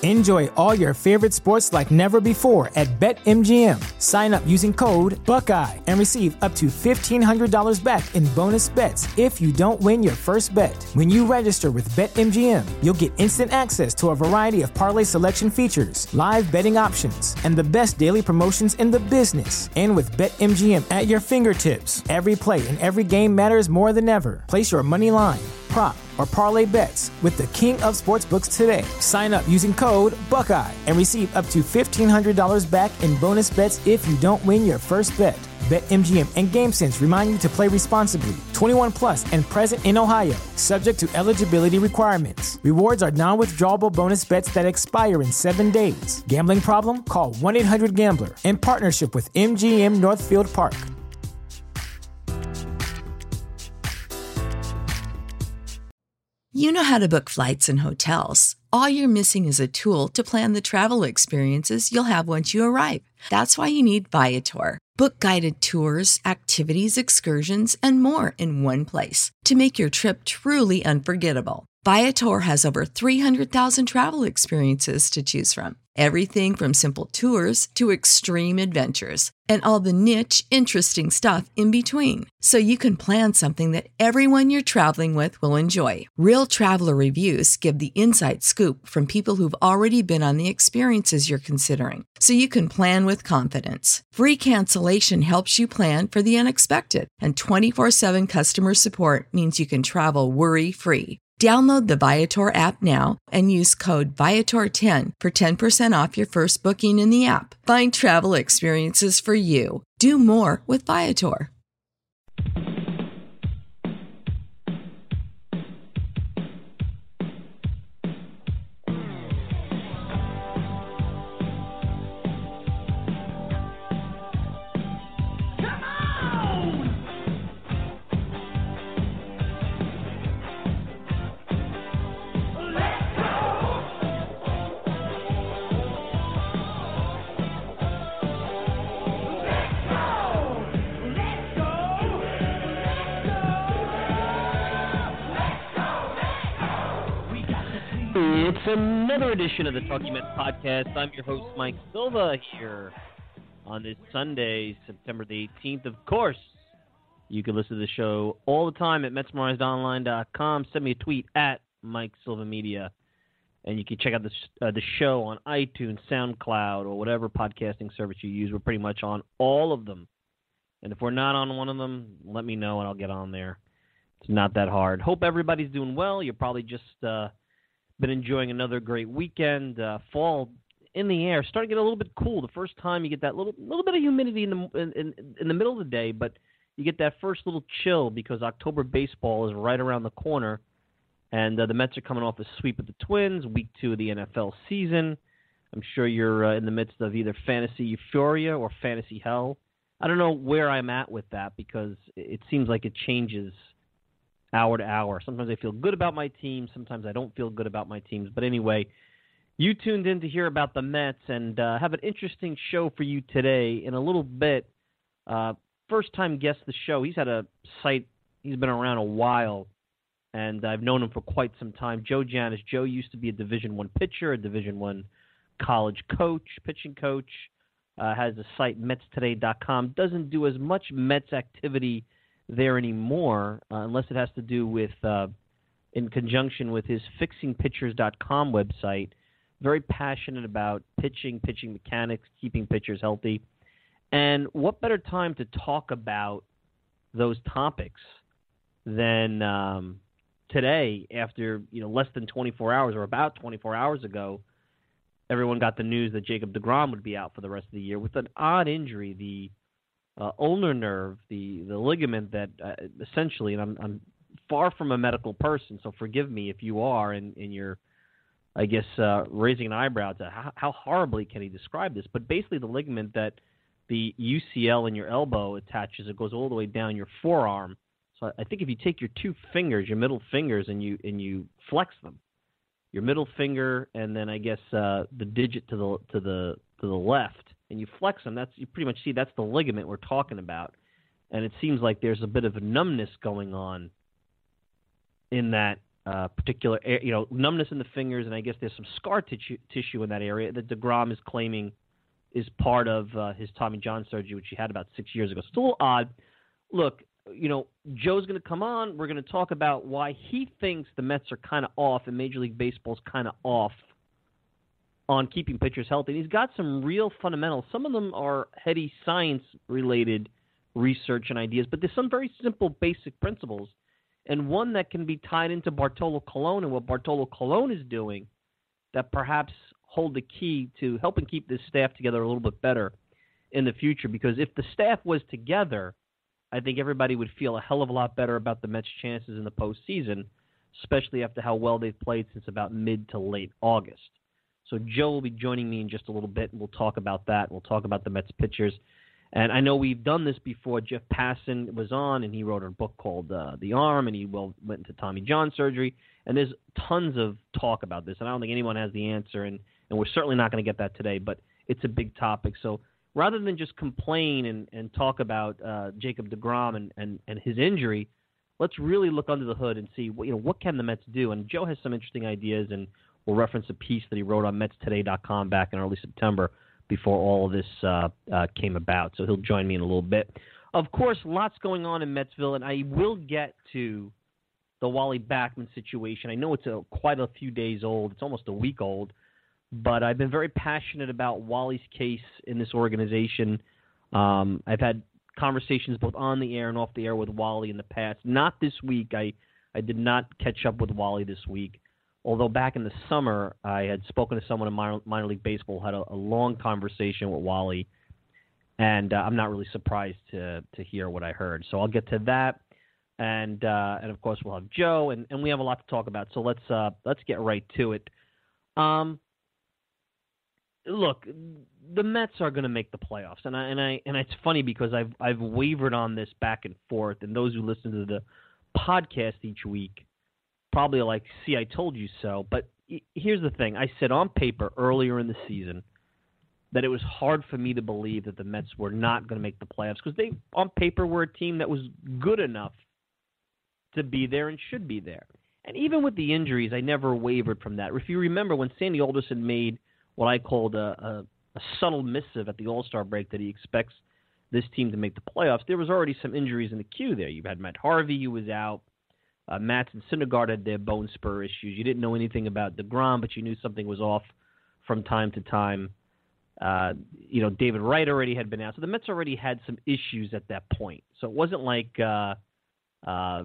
Enjoy all your favorite sports like never before at BetMGM. Sign up using code Buckeye and receive up to $1,500 back in bonus bets if you don't win your first bet. When you register with BetMGM, you'll get instant access to a variety of parlay selection features, live betting options, and the best daily promotions in the business. And with BetMGM at your fingertips, every play and every game matters more than ever. Place your money line, prop, or parlay bets with the king of sportsbooks today. Sign up using code Buckeye and receive up to $1,500 back in bonus bets if you don't win your first bet. BetMGM and GameSense remind you to play responsibly. 21 plus and present in Ohio, subject to eligibility requirements. Rewards are non-withdrawable bonus bets that expire in 7 days. Gambling problem? Call 1-800-GAMBLER. In partnership with MGM Northfield Park. You know how to book flights and hotels. All you're missing is a tool to plan the travel experiences you'll have once you arrive. That's why you need Viator. Book guided tours, activities, excursions, and more in one place to make your trip truly unforgettable. Viator has over 300,000 travel experiences to choose from. Everything from simple tours to extreme adventures and all the niche, interesting stuff in between. So you can plan something that everyone you're traveling with will enjoy. Real traveler reviews give the inside scoop from people who've already been on the experiences you're considering. So you can plan with confidence. Free cancellation helps you plan for the unexpected. And 24/7 customer support means you can travel worry-free. Download the Viator app now and use code Viator10 for 10% off your first booking in the app. Find travel experiences for you. Do more with Viator. It's another edition of the Talking Mets podcast. I'm your host, Mike Silva, here on this Sunday, September the 18th. Of course, you can listen to the show all the time at MetsMemorizedOnline.com. Send me a tweet at Mike Silva Media, and you can check out the show on iTunes, SoundCloud, or whatever podcasting service you use. We're pretty much on all of them. And if we're not on one of them, let me know and I'll get on there. It's not that hard. Hope everybody's doing well. You're probably just been enjoying another great weekend. Fall in the air, starting to get a little bit cool. The first time you get that little bit of humidity in the middle of the day, but you get that first little chill because October baseball is right around the corner, and the Mets are coming off a sweep of the Twins, week 2 of the NFL season. I'm sure you're in the midst of either fantasy euphoria or fantasy hell. I don't know where I'm at with that because it seems like it changes hour to hour. Sometimes I feel good about my team. Sometimes I don't feel good about my teams. But anyway, you tuned in to hear about the Mets and have an interesting show for you today. In a little bit, first-time guest of the show. He's had a site. He's been around a while, and I've known him for quite some time. Joe Janis. Joe used to be a Division I pitcher, a Division I college coach, pitching coach. Has a site, MetsToday.com. Doesn't do as much Mets activity there anymore, unless it has to do with, in conjunction with his FixingPitchers.com website. Very passionate about pitching mechanics, keeping pitchers healthy. And what better time to talk about those topics than today after less than 24 hours or about 24 hours ago, everyone got the news that Jacob deGrom would be out for the rest of the year with an odd injury, the ulnar nerve, the ligament that essentially, and I'm far from a medical person, so forgive me if you are, and you're, I guess, raising an eyebrow to how horribly can he describe this, but basically the ligament that the UCL in your elbow attaches, it goes all the way down your forearm. So I think if you take your two fingers, your middle fingers, and you flex them, your middle finger and then I guess the digit to the left, and you flex them, you pretty much see that's the ligament we're talking about. And it seems like there's a bit of a numbness going on in that particular, numbness in the fingers, and I guess there's some scar tissue in that area that DeGrom is claiming is part of his Tommy John surgery, which he had about 6 years ago. It's a little odd. Look, Joe's going to come on. We're going to talk about why he thinks the Mets are kind of off and Major League Baseball's kind of off on keeping pitchers healthy. And he's got some real fundamentals. Some of them are heady science-related research and ideas, but there's some very simple basic principles, and one that can be tied into Bartolo Colon and what Bartolo Colon is doing that perhaps hold the key to helping keep this staff together a little bit better in the future. Because if the staff was together, I think everybody would feel a hell of a lot better about the Mets' chances in the postseason, especially after how well they've played since about mid to late August. So Joe will be joining me in just a little bit, and we'll talk about that. We'll talk about the Mets pitchers. And I know we've done this before. Jeff Passan was on, and he wrote a book called The Arm, and he went into Tommy John surgery. And there's tons of talk about this, and I don't think anyone has the answer, and we're certainly not going to get that today, but it's a big topic. So rather than just complain and talk about Jacob deGrom and his injury, let's really look under the hood and see what can the Mets do. And Joe has some interesting ideas, and we'll reference a piece that he wrote on MetsToday.com back in early September before all of this came about. So he'll join me in a little bit. Of course, lots going on in Metsville, and I will get to the Wally Backman situation. I know it's quite a few days old. It's almost a week old. But I've been very passionate about Wally's case in this organization. I've had conversations both on the air and off the air with Wally in the past. Not this week. I did not catch up with Wally this week. Although back in the summer, I had spoken to someone in minor league baseball, had a long conversation with Wally, and I'm not really surprised to hear what I heard. So I'll get to that, and of course we'll have Joe, and we have a lot to talk about. So let's get right to it. Look, the Mets are going to make the playoffs, and it's funny because I've wavered on this back and forth, and those who listen to the podcast each week probably are like, see, I told you so. But here's the thing. I said on paper earlier in the season that it was hard for me to believe that the Mets were not going to make the playoffs because they, on paper, were a team that was good enough to be there and should be there. And even with the injuries, I never wavered from that. If you remember when Sandy Alderson made what I called a subtle missive at the All-Star break that he expects this team to make the playoffs, there was already some injuries in the queue there. You had Matt Harvey, who was out. Matz and Syndergaard had their bone spur issues. You didn't know anything about DeGrom, but you knew something was off from time to time. David Wright already had been out. So the Mets already had some issues at that point. So it wasn't like, the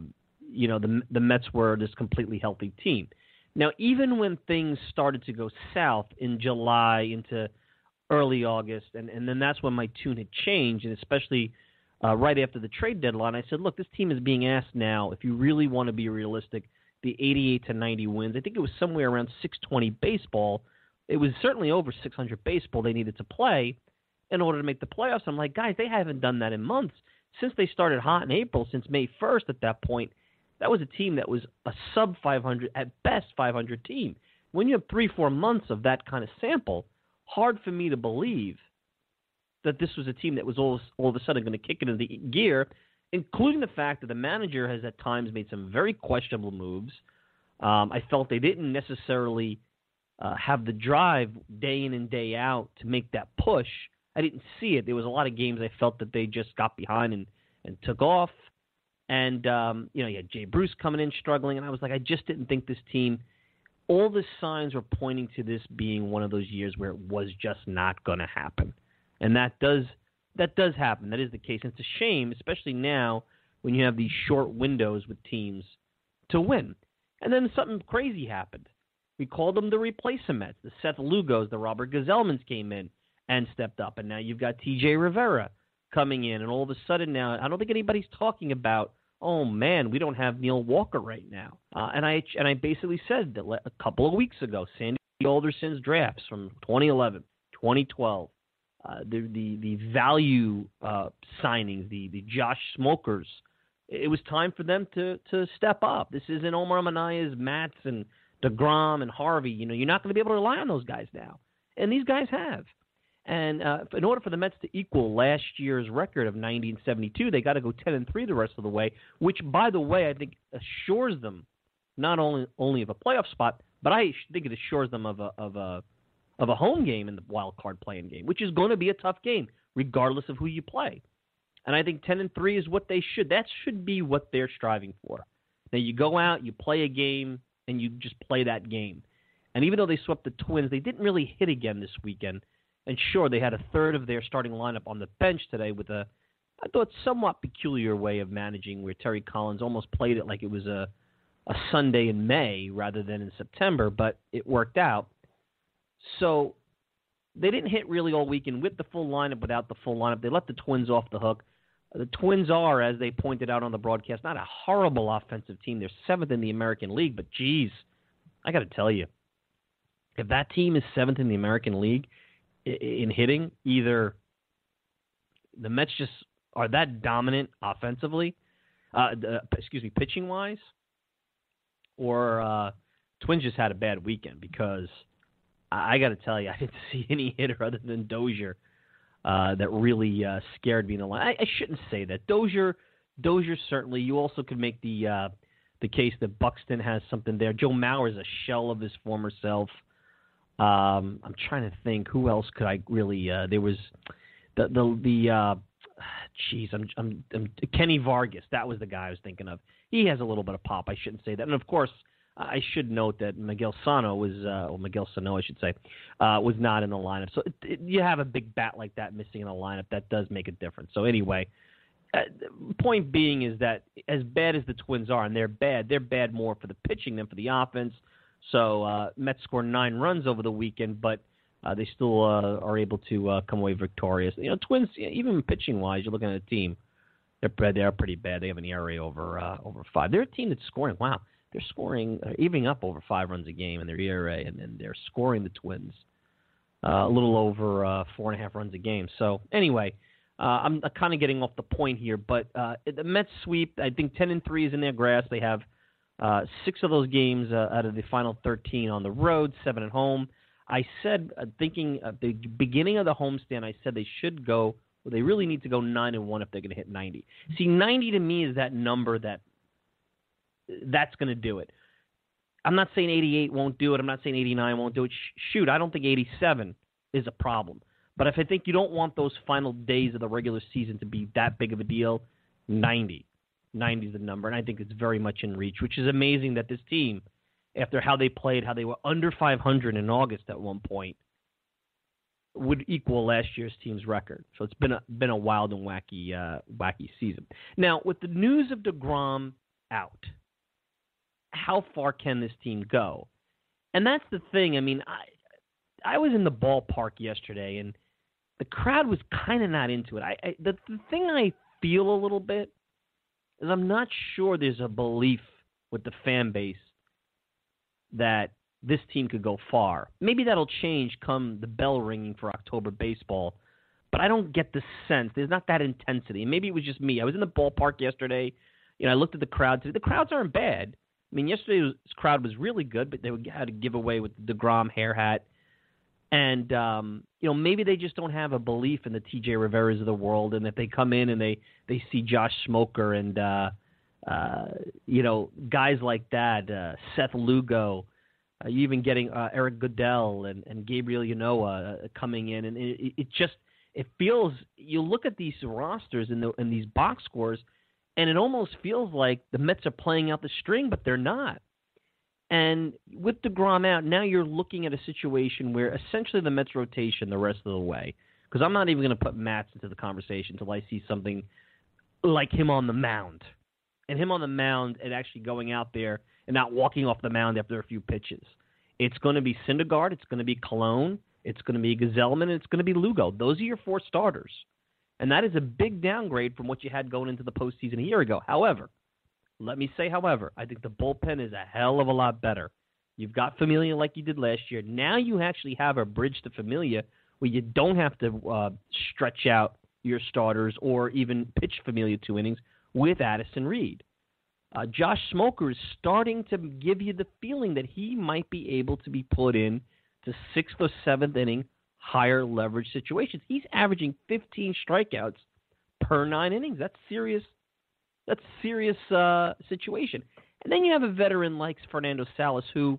Mets were this completely healthy team. Now, even when things started to go south in July into early August, and then that's when my tune had changed, and especially right after the trade deadline, I said, look, this team is being asked now, if you really want to be realistic, the 88 to 90 wins. I think it was somewhere around 620 baseball. It was certainly over 600 baseball they needed to play in order to make the playoffs. I'm like, guys, they haven't done that in months. Since they started hot in April, since May 1st at that point, that was a team that was a sub-500, at best 500 team. When you have 3-4 months of that kind of sample, hard for me to believe that this was a team that was all of a sudden going to kick it into gear, including the fact that the manager has at times made some very questionable moves. I felt they didn't necessarily have the drive day in and day out to make that push. I didn't see it. There was a lot of games I felt that they just got behind and took off. And, you had Jay Bruce coming in struggling, and I was like, I just didn't think this team, all the signs were pointing to this being one of those years where it was just not going to happen. And that does happen. That is the case. And it's a shame, especially now when you have these short windows with teams to win. And then something crazy happened. We called them the replacements. The Seth Lugos, the Robert Gazelmans came in and stepped up. And now you've got T.J. Rivera coming in. And all of a sudden now, I don't think anybody's talking about, oh, man, we don't have Neil Walker right now. And I basically said that a couple of weeks ago, Sandy Alderson's drafts from 2011, 2012, the value signings, the Josh Smokers, it was time for them to step up. This isn't Omar Minayas, Matz, and DeGrom and Harvey. You're not going to be able to rely on those guys now. And these guys have. And in order for the Mets to equal last year's record of 90-72, they got to go 10-3 the rest of the way, which, by the way, I think assures them not only of a playoff spot, but I think it assures them of a home game in the wild card playing game, which is going to be a tough game regardless of who you play. And I think 10-3 is what they should. That should be what they're striving for. Now you go out, you play a game, and you just play that game. And even though they swept the Twins, they didn't really hit again this weekend. And sure, they had a third of their starting lineup on the bench today with I thought, somewhat peculiar way of managing where Terry Collins almost played it like it was a Sunday in May rather than in September, but it worked out. So they didn't hit really all weekend with the full lineup, without the full lineup. They let the Twins off the hook. The Twins are, as they pointed out on the broadcast, not a horrible offensive team. They're 7th in the American League, but geez, I got to tell you, if that team is 7th in the American League in hitting, either the Mets just are that dominant offensively, pitching-wise, or Twins just had a bad weekend, because I got to tell you, I didn't see any hitter other than Dozier that really scared me in the line. I shouldn't say that. Dozier certainly. You also could make the case that Buxton has something there. Joe Mauer is a shell of his former self. I'm trying to think who else could I really. There was Kenny Vargas. That was the guy I was thinking of. He has a little bit of pop. I shouldn't say that. And of course, I should note that Miguel Sano was not in the lineup. So you have a big bat like that missing in the lineup, that does make a difference. So anyway, point being is that as bad as the Twins are, and they're bad more for the pitching than for the offense. So Mets scored 9 runs over the weekend, but they still are able to come away victorious. You know, Twins, even pitching-wise, you're looking at a team, they're pretty bad. They have an ERA over 5. They're a team that's scoring. Wow. They're scoring, evening up over 5 runs a game in their ERA, and then they're scoring the Twins a little over 4.5 runs a game. So anyway, I'm kind of getting off the point here, but the Mets sweep, I think 10-3 is in their grasp. They have 6 of those games out of the final 13 on the road, 7 at home. I said, thinking at the beginning of the homestand, I said they should go, well, they really need to go 9-1 if they're going to hit 90. See, 90 to me is that number that's going to do it. I'm not saying 88 won't do it. I'm not saying 89 won't do it. Shoot, I don't think 87 is a problem. But if I think you don't want those final days of the regular season to be that big of a deal, 90. 90 is the number, and I think it's very much in reach, which is amazing that this team, after how they played, how they were under 500 in August at one point, would equal last year's team's record. So it's been a wild and wacky season. Now, with the news of DeGrom out, how far can this team go? And that's the thing. I mean, I was in the ballpark yesterday, and the crowd was kind of not into it. The thing I feel a little bit is I'm not sure there's a belief with the fan base that this team could go far. Maybe that'll change come the bell ringing for October baseball, but I don't get the sense. There's not that intensity. And maybe it was just me. I was in the ballpark yesterday. You know, I looked at the crowd today. The crowds aren't bad. I mean, yesterday's crowd was really good, but they had to give away with the DeGrom hair hat. And, you know, maybe they just don't have a belief in the T.J. Riveras of the world, and if they come in and they see Josh Smoker and, you know, guys like that, Seth Lugo, you even getting Eric Goodell and Gabriel Yanoa coming in, and it feels, you look at these rosters and these box scores, and it almost feels like the Mets are playing out the string, but they're not. And with DeGrom out, now you're looking at a situation where essentially the Mets rotation the rest of the way, because I'm not even going to put Matz into the conversation until I see something like him on the mound. And him on the mound and actually going out there and not walking off the mound after a few pitches. It's going to be Syndergaard, it's going to be Cologne, it's going to be Gazelman, and it's going to be Lugo. Those are your 4 starters. And that is a big downgrade from what you had going into the postseason a year ago. However, let me say, I think the bullpen is a hell of a lot better. You've got Familia like you did last year. Now you actually have a bridge to Familia where you don't have to stretch out your starters or even pitch Familia 2 innings with Addison Reed. Josh Smoker is starting to give you the feeling that he might be able to be put in to 6th or 7th inning higher leverage situations. He's averaging 15 strikeouts per 9 innings. That's serious situation. And then you have a veteran like Fernando Salas, who,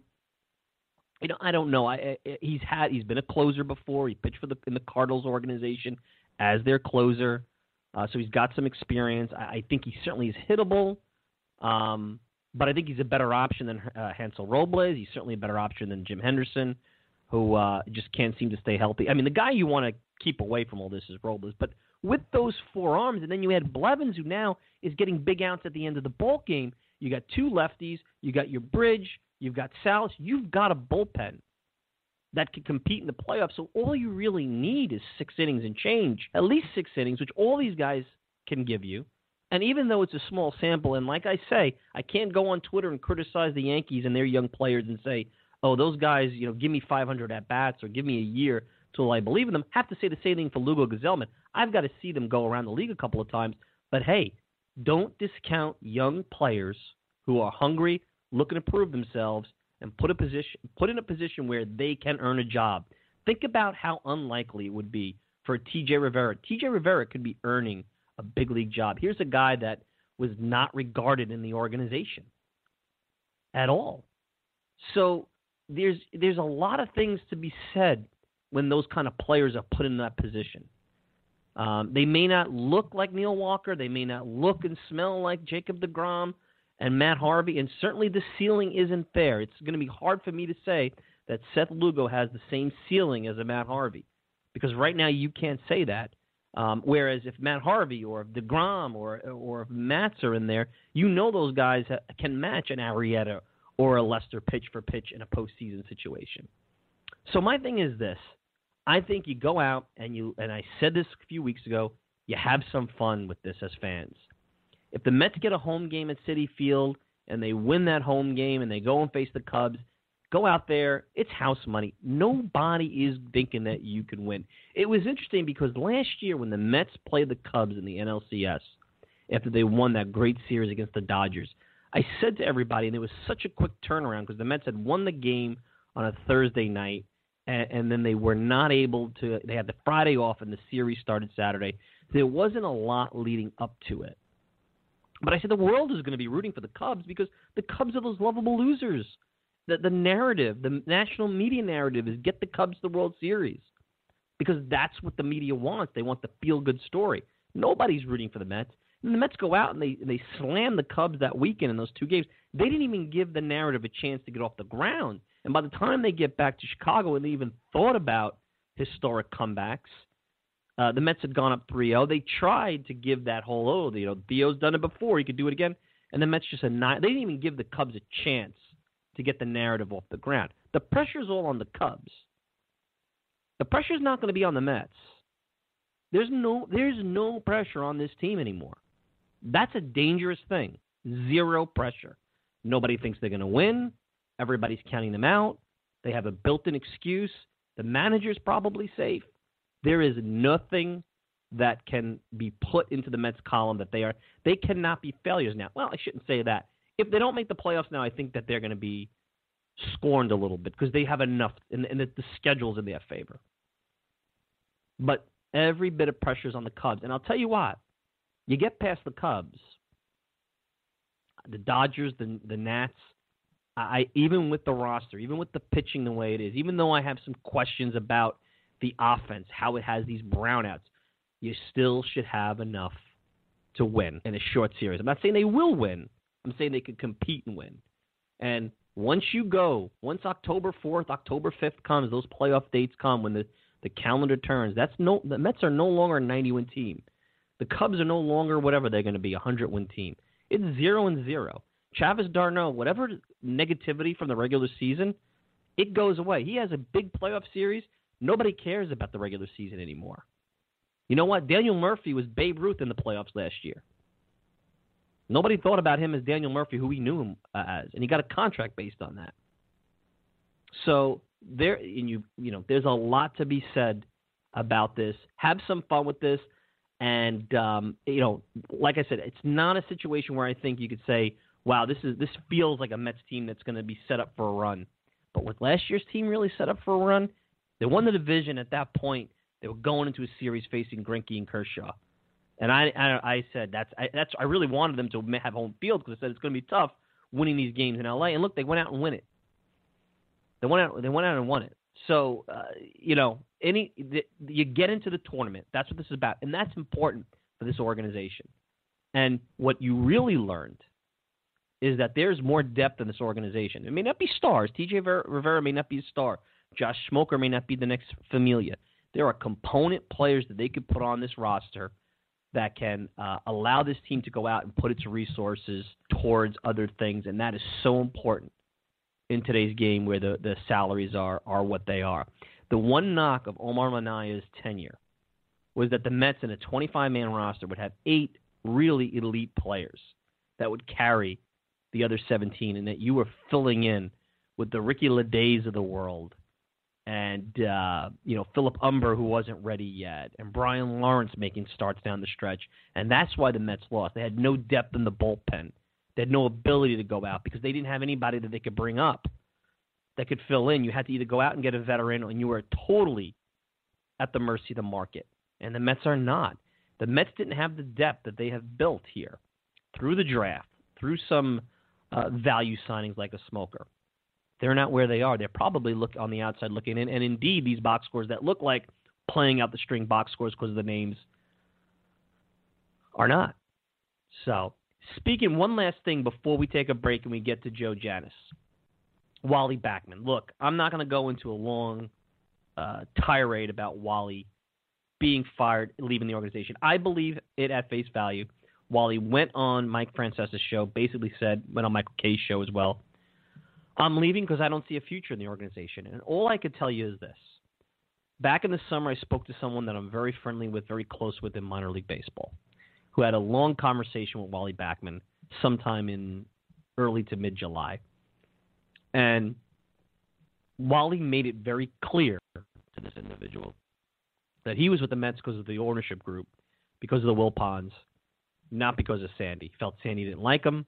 I don't know. He's been a closer before. He pitched in the Cardinals organization as their closer, so he's got some experience. I think he certainly is hittable, but I think he's a better option than Hansel Robles. He's certainly a better option than Jim Henderson, who just can't seem to stay healthy. I mean, the guy you want to keep away from all this is Robles, but with those 4 arms, and then you had Blevins, who now is getting big outs at the end of the ball game. You got 2 lefties. You got your Bridge. You've got Salas. You've got a bullpen that can compete in the playoffs. So all you really need is 6 innings and change, at least 6 innings, which all these guys can give you. And even though it's a small sample, and like I say, I can't go on Twitter and criticize the Yankees and their young players and say, oh, those guys, give me 500 at-bats or give me a year till I believe in them. I have to say the same thing for Lugo Gazelman. I've got to see them go around the league a couple of times. But, hey, don't discount young players who are hungry, looking to prove themselves, and put in a position where they can earn a job. Think about how unlikely it would be for T.J. Rivera. T.J. Rivera could be earning a big league job. Here's a guy that was not regarded in the organization at all. So there's a lot of things to be said when those kind of players are put in that position. They may not look like Neil Walker. They may not look and smell like Jacob deGrom and Matt Harvey, and certainly the ceiling isn't there. It's going to be hard for me to say that Seth Lugo has the same ceiling as a Matt Harvey, because right now you can't say that. Whereas if Matt Harvey or if deGrom or if Matz are in there, those guys can match an Arrieta or a Lester pitch for pitch in a postseason situation. So my thing is this. I think you go out and I said this a few weeks ago, you have some fun with this as fans. If the Mets get a home game at Citi Field and they win that home game and they go and face the Cubs, go out there. It's house money. Nobody is thinking that you can win. It was interesting because last year when the Mets played the Cubs in the NLCS, after they won that great series against the Dodgers, I said to everybody, and it was such a quick turnaround because the Mets had won the game on a Thursday night, and then they were not able to – they had the Friday off and the series started Saturday. There wasn't a lot leading up to it. But I said the world is going to be rooting for the Cubs because the Cubs are those lovable losers. The narrative, the national media narrative is get the Cubs to the World Series because that's what the media wants. They want the feel-good story. Nobody's rooting for the Mets. And the Mets go out and they slam the Cubs that weekend in those 2 games. They didn't even give the narrative a chance to get off the ground. And by the time they get back to Chicago and they even thought about historic comebacks, the Mets had gone up 3-0. They tried to give that whole, Theo's done it before. He could do it again. And the Mets just they didn't even give the Cubs a chance to get the narrative off the ground. The pressure's all on the Cubs. The pressure's not going to be on the Mets. There's no pressure on this team anymore. That's a dangerous thing. 0 pressure. Nobody thinks they're going to win. Everybody's counting them out. They have a built-in excuse. The manager's probably safe. There is nothing that can be put into the Mets column that they cannot be failures now. Well, I shouldn't say that. If they don't make the playoffs now, I think that they're going to be scorned a little bit because they have enough, and the schedule's in their favor. But every bit of pressure is on the Cubs. And I'll tell you what, you get past the Cubs, the Dodgers, the Nats, even with the roster, even with the pitching the way it is, even though I have some questions about the offense, how it has these brownouts, you still should have enough to win in a short series. I'm not saying they will win. I'm saying they could compete and win. And once October 4th, October 5th comes, those playoff dates come, when the calendar turns, the Mets are no longer a 90-win team. The Cubs are no longer whatever they're going to be, a 100-win team. It's 0-0. Travis d'Arnaud, whatever negativity from the regular season, it goes away. He has a big playoff series. Nobody cares about the regular season anymore. You know what? Daniel Murphy was Babe Ruth in the playoffs last year. Nobody thought about him as Daniel Murphy, who we knew him as, and he got a contract based on that. So there's a lot to be said about this. Have some fun with this, and like I said, it's not a situation where I think you could say, "Wow, this feels like a Mets team that's going to be set up for a run." But with last year's team really set up for a run, they won the division at that point. They were going into a series facing Greinke and Kershaw. And I said I really wanted them to have home field because I said it's going to be tough winning these games in L.A. And look, they went out and win it. They went out and won it. So, you get into the tournament. That's what this is about. And that's important for this organization. And what you really learned is that there's more depth in this organization. It may not be stars. T.J. Rivera may not be a star. Josh Smoker may not be the next Familia. There are component players that they could put on this roster that can allow this team to go out and put its resources towards other things. And that is so important in today's game where the salaries are what they are. The one knock of Omar Manaya's tenure was that the Mets in a 25-man roster would have 8 really elite players that would carry the other 17, and that you were filling in with the Ricky Ledays of the world and, Philip Umber, who wasn't ready yet, and Brian Lawrence making starts down the stretch. And that's why the Mets lost. They had no depth in the bullpen. They had no ability to go out because they didn't have anybody that they could bring up that could fill in. You had to either go out and get a veteran, or you were totally at the mercy of the market. And the Mets are not. The Mets didn't have the depth that they have built here through the draft, through some value signings like a Smoker. They're not where they are. They're probably on the outside looking in. And indeed, these box scores that look like playing out the string box scores because of the names are not. So, speaking one last thing before we take a break and we get to Joe Janis. Wally Backman. Look, I'm not going to go into a long tirade about Wally being fired, leaving the organization. I believe it at face value. Wally went on Mike Francesa's show, basically went on Michael Kay's show as well. I'm leaving because I don't see a future in the organization. And all I could tell you is this. Back in the summer, I spoke to someone that I'm very friendly with, very close with in minor league baseball, who had a long conversation with Wally Backman sometime in early to mid-July. And Wally made it very clear to this individual that he was with the Mets because of the ownership group, because of the Wilpons, not because of Sandy. He felt Sandy didn't like him.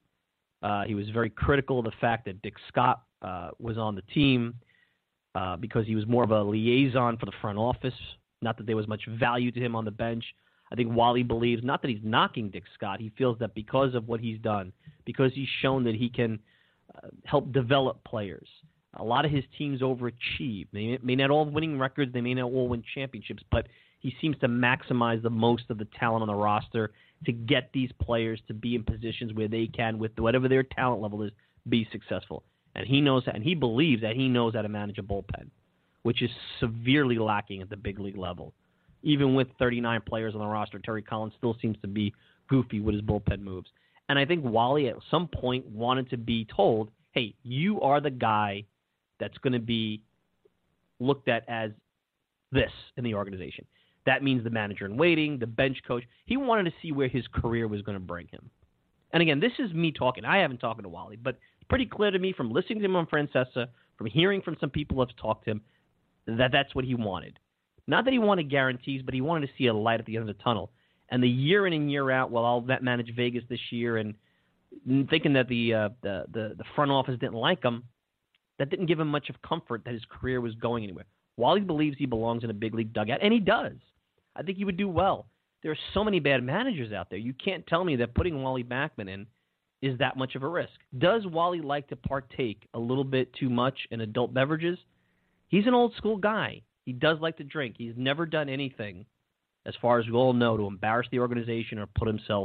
He was very critical of the fact that Dick Scott was on the team because he was more of a liaison for the front office, not that there was much value to him on the bench. I think Wally believes, not that he's knocking Dick Scott, he feels that because of what he's done, because he's shown that he can help develop players, a lot of his teams overachieve. They may not all have winning records, they may not all win championships, but he seems to maximize the most of the talent on the roster to get these players to be in positions where they can, with whatever their talent level is, be successful. And he knows, and he believes that he knows how to manage a bullpen, which is severely lacking at the big league level. Even with 39 players on the roster, Terry Collins still seems to be goofy with his bullpen moves. And I think Wally at some point wanted to be told, hey, you are the guy that's going to be looked at as this in the organization. That means the manager in waiting, the bench coach. He wanted to see where his career was going to bring him. And again, this is me talking. I haven't talked to Wally, but it's pretty clear to me from listening to him on Francesa, from hearing from some people who have talked to him, that that's what he wanted. Not that he wanted guarantees, but he wanted to see a light at the end of the tunnel. And the year in and year out, while I'll manage Vegas this year and thinking that the front office didn't like him, that didn't give him much of comfort that his career was going anywhere. Wally believes he belongs in a big league dugout, and he does. I think he would do well. There are so many bad managers out there. You can't tell me that putting Wally Backman in is that much of a risk. Does Wally like to partake a little bit too much in adult beverages? He's an old school guy. He does like to drink. He's never done anything, as far as we all know, to embarrass the organization or put himself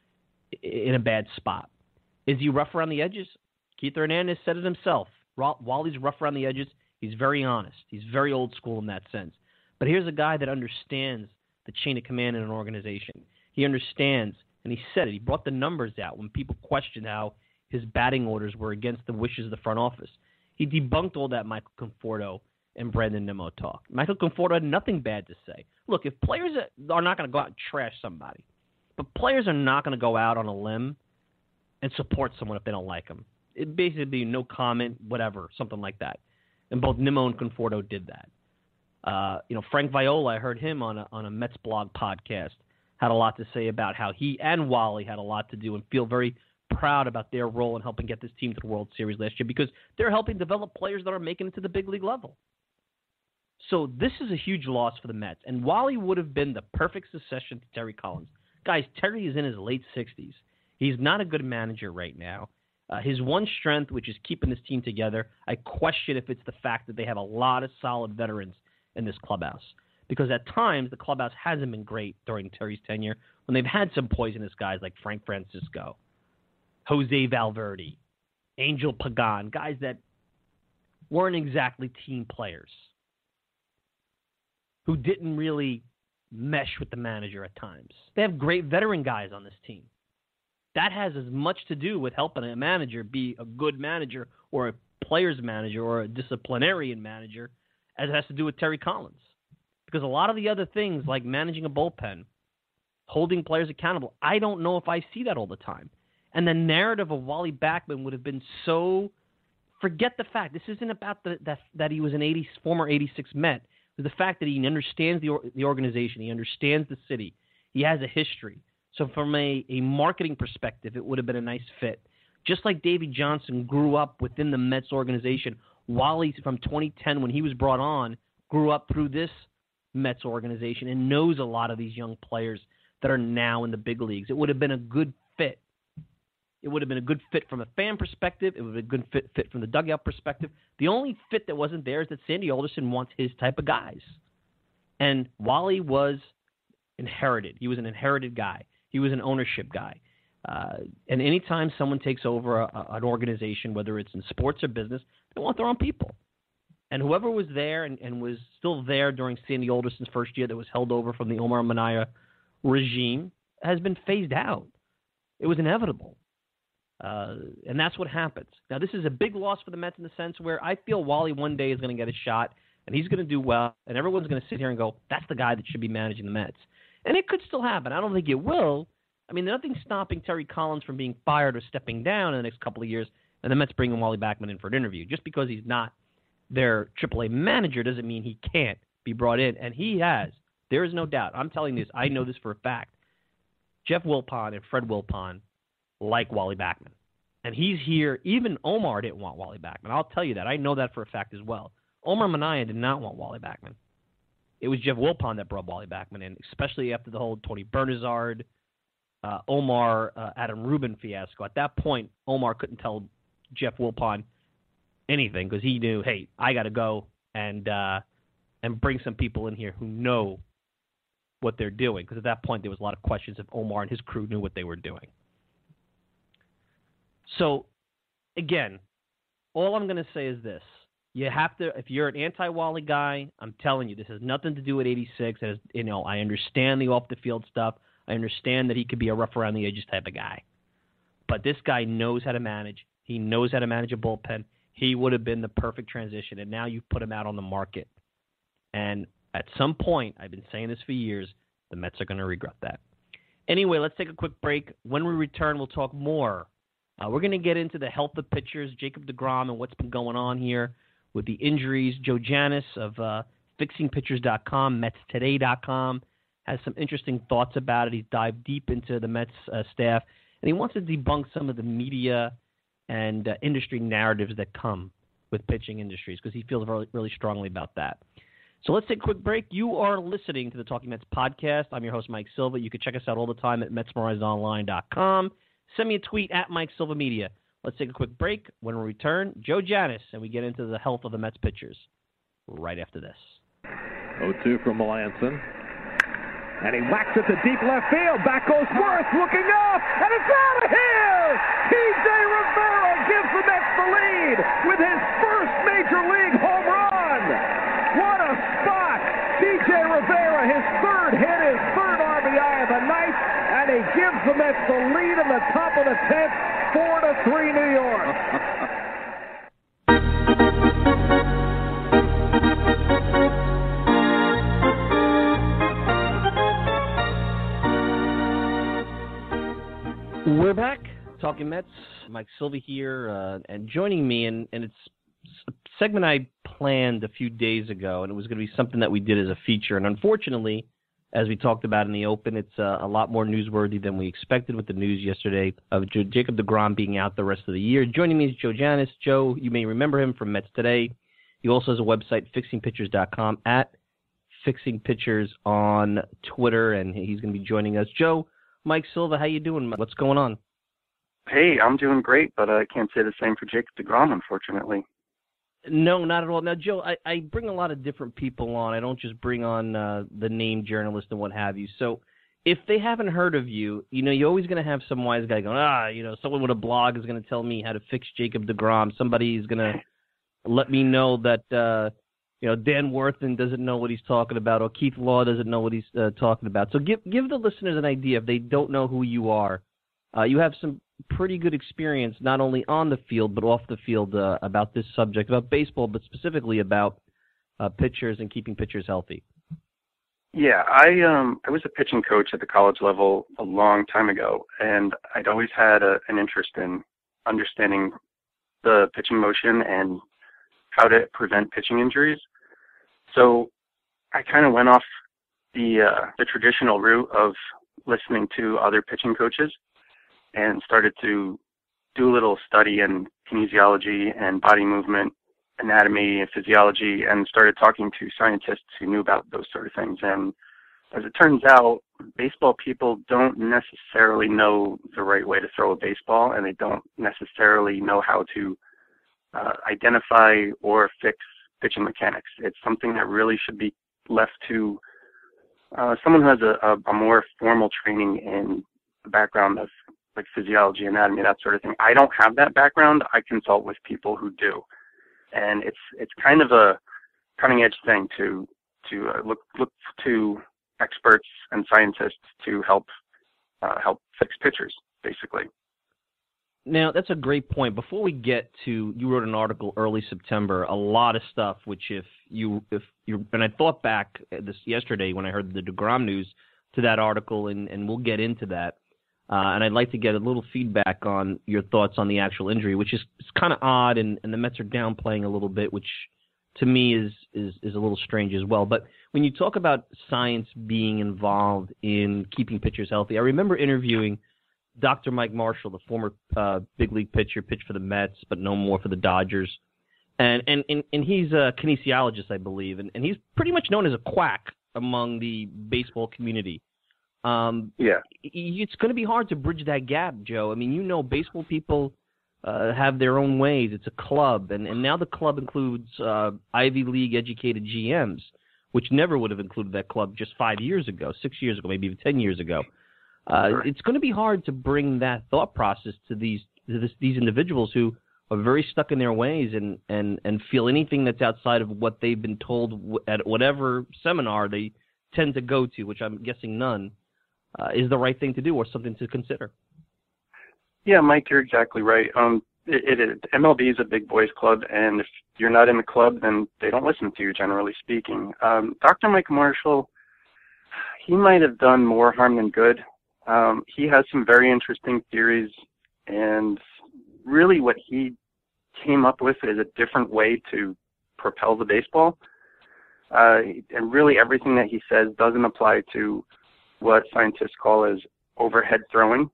in a bad spot. Is he rough around the edges? Keith Hernandez said it himself. Wally's rough around the edges. He's very honest. He's very old school in that sense. But here's a guy that understands the chain of command in an organization. He understands, and he said it. He brought the numbers out when people questioned how his batting orders were against the wishes of the front office. He debunked all that Michael Conforto and Brandon Nimmo talk. Michael Conforto had nothing bad to say. Look, if players are not going to go out and trash somebody, but players are not going to go out on a limb and support someone if they don't like them. It'd basically be no comment, whatever, something like that. And both Nimmo and Conforto did that. Frank Viola, I heard him on a Mets blog podcast, had a lot to say about how he and Wally had a lot to do and feel very proud about their role in helping get this team to the World Series last year because they're helping develop players that are making it to the big league level. So this is a huge loss for the Mets. And Wally would have been the perfect succession to Terry Collins. Guys, Terry is in his late 60s. He's not a good manager right now. His one strength, which is keeping this team together, I question if it's the fact that they have a lot of solid veterans in this clubhouse. Because at times, the clubhouse hasn't been great during Terry's tenure when they've had some poisonous guys like Frank Francisco, Jose Valverde, Angel Pagan, guys that weren't exactly team players, who didn't really mesh with the manager at times. They have great veteran guys on this team. That has as much to do with helping a manager be a good manager or a player's manager or a disciplinarian manager as it has to do with Terry Collins. Because a lot of the other things like managing a bullpen, holding players accountable, I don't know if I see that all the time. And the narrative of Wally Backman would have been so... Forget the fact. This isn't about that he was an former 86 Met. It was the fact that he understands the organization. He understands the city. He has a history. So from a marketing perspective, it would have been a nice fit. Just like Davey Johnson grew up within the Mets organization, Wally, from 2010 when he was brought on, grew up through this Mets organization and knows a lot of these young players that are now in the big leagues. It would have been a good fit. It would have been a good fit from a fan perspective. It would have been a good fit from the dugout perspective. The only fit that wasn't there is that Sandy Alderson wants his type of guys. And Wally was inherited. He was an inherited guy. He was an ownership guy. And anytime someone takes over an organization, whether it's in sports or business, they want their own people. And whoever was there and was still there during Sandy Alderson's first year that was held over from the Omar Minaya regime has been phased out. It was inevitable. And that's what happens. Now, this is a big loss for the Mets in the sense where I feel Wally one day is going to get a shot, and he's going to do well, and everyone's going to sit here and go, that's the guy that should be managing the Mets. And it could still happen. I don't think it will. I mean, nothing's stopping Terry Collins from being fired or stepping down in the next couple of years, and the Mets bringing Wally Backman in for an interview. Just because he's not their AAA manager doesn't mean he can't be brought in, and he has. There is no doubt. I'm telling you this. I know this for a fact. Jeff Wilpon and Fred Wilpon like Wally Backman. And he's here. Even Omar didn't want Wally Backman. I'll tell you that. I know that for a fact as well. Omar Minaya did not want Wally Backman. It was Jeff Wilpon that brought Wally Backman in, especially after the whole Tony Bernazard, Omar, Adam Rubin fiasco. At that point, Omar couldn't tell Jeff Wilpon anything because he knew, hey, I got to go and bring some people in here who know what they're doing. Because at that point, there was a lot of questions if Omar and his crew knew what they were doing. So, again, all I'm going to say is this. You have to, if you're an anti-Wally guy, I'm telling you, this has nothing to do with 86. It has, I understand the off-the-field stuff. I understand that he could be a rough around the edges type of guy. But this guy knows how to manage. He knows how to manage a bullpen. He would have been the perfect transition, and now you've put him out on the market. And at some point, I've been saying this for years, the Mets are going to regret that. Anyway, let's take a quick break. When we return, we'll talk more. We're going to get into the health of pitchers, Jacob deGrom, and what's been going on here with the injuries. Joe Janis of FixingPitchers.com, MetsToday.com, has some interesting thoughts about it. He's dived deep into the Mets staff, and he wants to debunk some of the media and industry narratives that come with pitching industries because he feels really, really strongly about that. So let's take a quick break. You are listening to the Talking Mets podcast. I'm your host, Mike Silva. You can check us out all the time at MetsMerizedOnline.com. Send me a tweet at Mike Silva Media. Let's take a quick break. When we return, Joe Janis, and we get into the health of the Mets pitchers right after this. 0-2 from Melanson. And he whacks it to deep left field. Back goes Worth, looking up, and it's out of here! T.J. Rivera gives the Mets the lead with his first Major League home run! What a spot! T.J. Rivera, his third hit, his third RBI of the night, and he gives the Mets the lead in the top of the 10th, 4-3 New York. We're back, Talking Mets. Mike Silva here, and joining me, and it's a segment I planned a few days ago, and it was going to be something that we did as a feature. And unfortunately, as we talked about in the open, it's a lot more newsworthy than we expected with the news yesterday of Jacob deGrom being out the rest of the year. Joining me is Joe Janis. Joe, you may remember him from Mets Today. He also has a website, FixingPitchers.com, at FixingPitchers on Twitter, and he's going to be joining us. Joe, Mike Silva, how you doing? What's going on? Hey, I'm doing great, but I can't say the same for Jacob deGrom, unfortunately. No, not at all. Now, Joe, I bring a lot of different people on. I don't just bring on the name journalist and what have you. So if they haven't heard of you, you're always going to have some wise guy going, someone with a blog is going to tell me how to fix Jacob deGrom. Somebody is going to let me know that, Dan Worthen doesn't know what he's talking about, or Keith Law doesn't know what he's talking about. So give the listeners an idea if they don't know who you are. You have some pretty good experience, not only on the field but off the field, about this subject, about baseball, but specifically about pitchers and keeping pitchers healthy. Yeah, I was a pitching coach at the college level a long time ago, and I'd always had an interest in understanding the pitching motion and how to prevent pitching injuries. So I kind of went off the traditional route of listening to other pitching coaches and started to do a little study in kinesiology and body movement, anatomy and physiology, and started talking to scientists who knew about those sort of things. And as it turns out, baseball people don't necessarily know the right way to throw a baseball, and they don't necessarily know how to identify or fix pitching mechanics. It's something that really should be left to someone who has a more formal training in the background of like physiology, anatomy, that sort of thing. I don't have that background. I consult with people who do, and it's kind of a cutting edge thing to look to experts and scientists to help fix pitchers, basically. Now, that's a great point. Before we get to, you wrote an article early September, a lot of stuff, which if you, and I thought back yesterday when I heard the deGrom news to that article, and we'll get into that. And I'd like to get a little feedback on your thoughts on the actual injury, which is kind of odd, and the Mets are downplaying a little bit, which to me is a little strange as well. But when you talk about science being involved in keeping pitchers healthy, I remember interviewing Dr. Mike Marshall, the former big league pitcher, pitched for the Mets, but no more for the Dodgers. And he's a kinesiologist, I believe, and he's pretty much known as a quack among the baseball community. Yeah, it's going to be hard to bridge that gap, Joe. I mean, baseball people have their own ways. It's a club, and now the club includes Ivy League educated GMs, which never would have included that club just 5 years ago, 6 years ago, maybe even 10 years ago. Sure. It's going to be hard to bring that thought process to these individuals who are very stuck in their ways and feel anything that's outside of what they've been told at whatever seminar they tend to go to, which I'm guessing none, is the right thing to do or something to consider. Yeah, Mike, you're exactly right. MLB is a big boys club, and if you're not in the club, then they don't listen to you, generally speaking. Dr. Mike Marshall, he might have done more harm than good. He has some very interesting theories, and really what he came up with is a different way to propel the baseball. And really everything that he says doesn't apply to what scientists call as overhead throwing.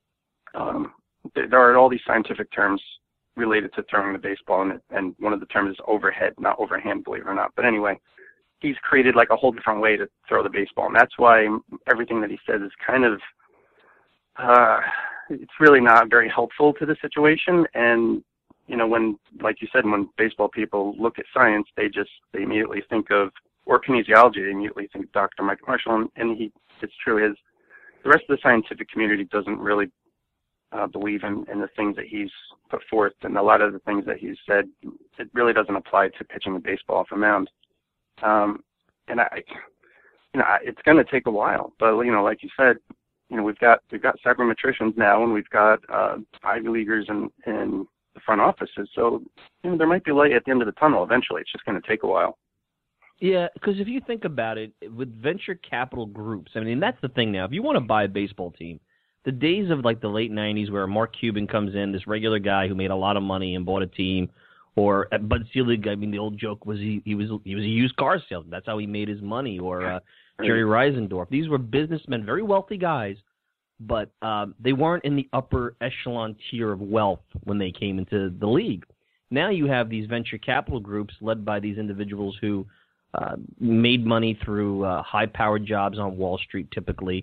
There are all these scientific terms related to throwing the baseball, and one of the terms is overhead, not overhand, believe it or not. But anyway, he's created like a whole different way to throw the baseball, and that's why everything that he says is kind of it's really not very helpful to the situation. And when, like you said, when baseball people look at science, they immediately think of, or kinesiology, they immediately think of Dr. Mike Marshall, and it's true, the rest of the scientific community doesn't really believe in the things that he's put forth, and a lot of the things that he's said, it really doesn't apply to pitching a baseball off a mound. And it's going to take a while, but like you said, we've got sabermetricians now, and we've got Ivy Leaguers in the front offices, so there might be light at the end of the tunnel eventually. It's just going to take a while. Yeah, because if you think about it, with venture capital groups, I mean, that's the thing now. If you want to buy a baseball team, the days of like the late 90s where Mark Cuban comes in, this regular guy who made a lot of money and bought a team, or at Bud Selig, I mean, the old joke was he was a used car salesman. That's how he made his money. Or Jerry Reisendorf. These were businessmen, very wealthy guys, but they weren't in the upper echelon tier of wealth when they came into the league. Now you have these venture capital groups led by these individuals who made money through high-powered jobs on Wall Street typically,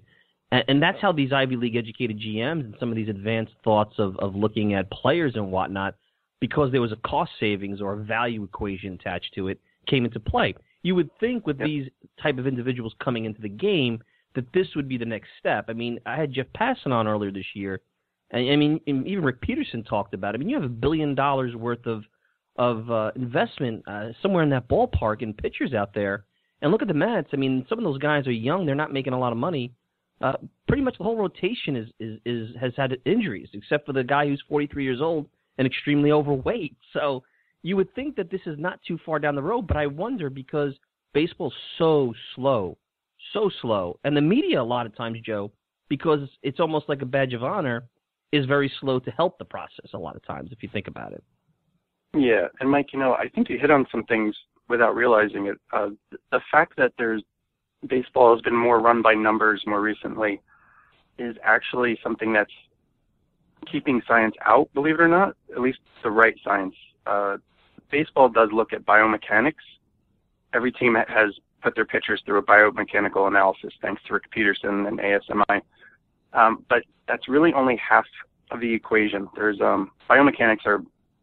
And that's how these Ivy League educated GMs and some of these advanced thoughts of looking at players and whatnot, because there was a cost savings or a value equation attached to it, came into play. You would think with these type of individuals coming into the game that this would be the next step. I mean, I had Jeff Passan on earlier this year, and I mean, even Rick Peterson talked about it. I mean, you have $1 billion worth of investment somewhere in that ballpark in pitchers out there. And look at the Mets. I mean, some of those guys are young. They're not making a lot of money. Pretty much the whole rotation has had injuries, except for the guy who's 43 years old and extremely overweight. So you would think that this is not too far down the road, but I wonder because baseball's so slow, and the media a lot of times, Joe, because it's almost like a badge of honor, is very slow to help the process a lot of times, if you think about it. Yeah, and Mike, I think you hit on some things without realizing it. The fact that baseball has been more run by numbers more recently is actually something that's keeping science out, believe it or not, at least the right science. Baseball does look at biomechanics. Every team has put their pitchers through a biomechanical analysis, thanks to Rick Peterson and ASMI. But that's really only half of the equation. There's biomechanics are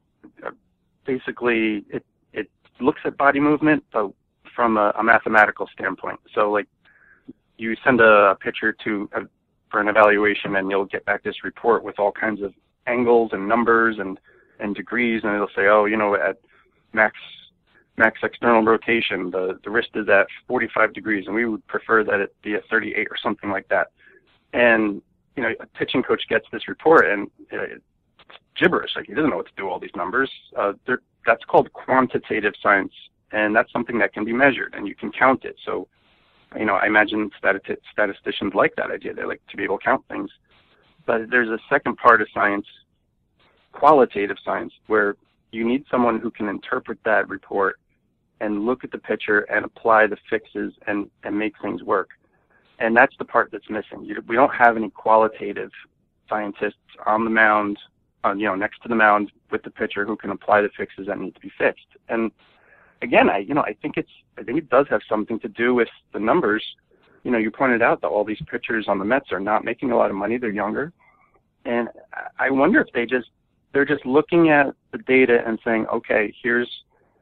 basically, it looks at body movement, but from a mathematical standpoint. So, like, you send a pitcher for an evaluation, and you'll get back this report with all kinds of angles and numbers and degrees, and it'll say, at max external rotation, the wrist is at 45 degrees, and we would prefer that it be at 38 or something like that. And, a pitching coach gets this report, and it's gibberish. Like, he doesn't know what to do with all these numbers. That's called quantitative science, and that's something that can be measured, and you can count it. So, I imagine statisticians like that idea. They like to be able to count things. But there's a second part of science, qualitative science, where you need someone who can interpret that report and look at the pitcher and apply the fixes and make things work. And that's the part that's missing. We don't have any qualitative scientists on the mound, next to the mound with the pitcher who can apply the fixes that need to be fixed. And again, I think it does have something to do with the numbers. You pointed out that all these pitchers on the Mets are not making a lot of money. They're younger. And I wonder if they're just looking at the data and saying, okay, here is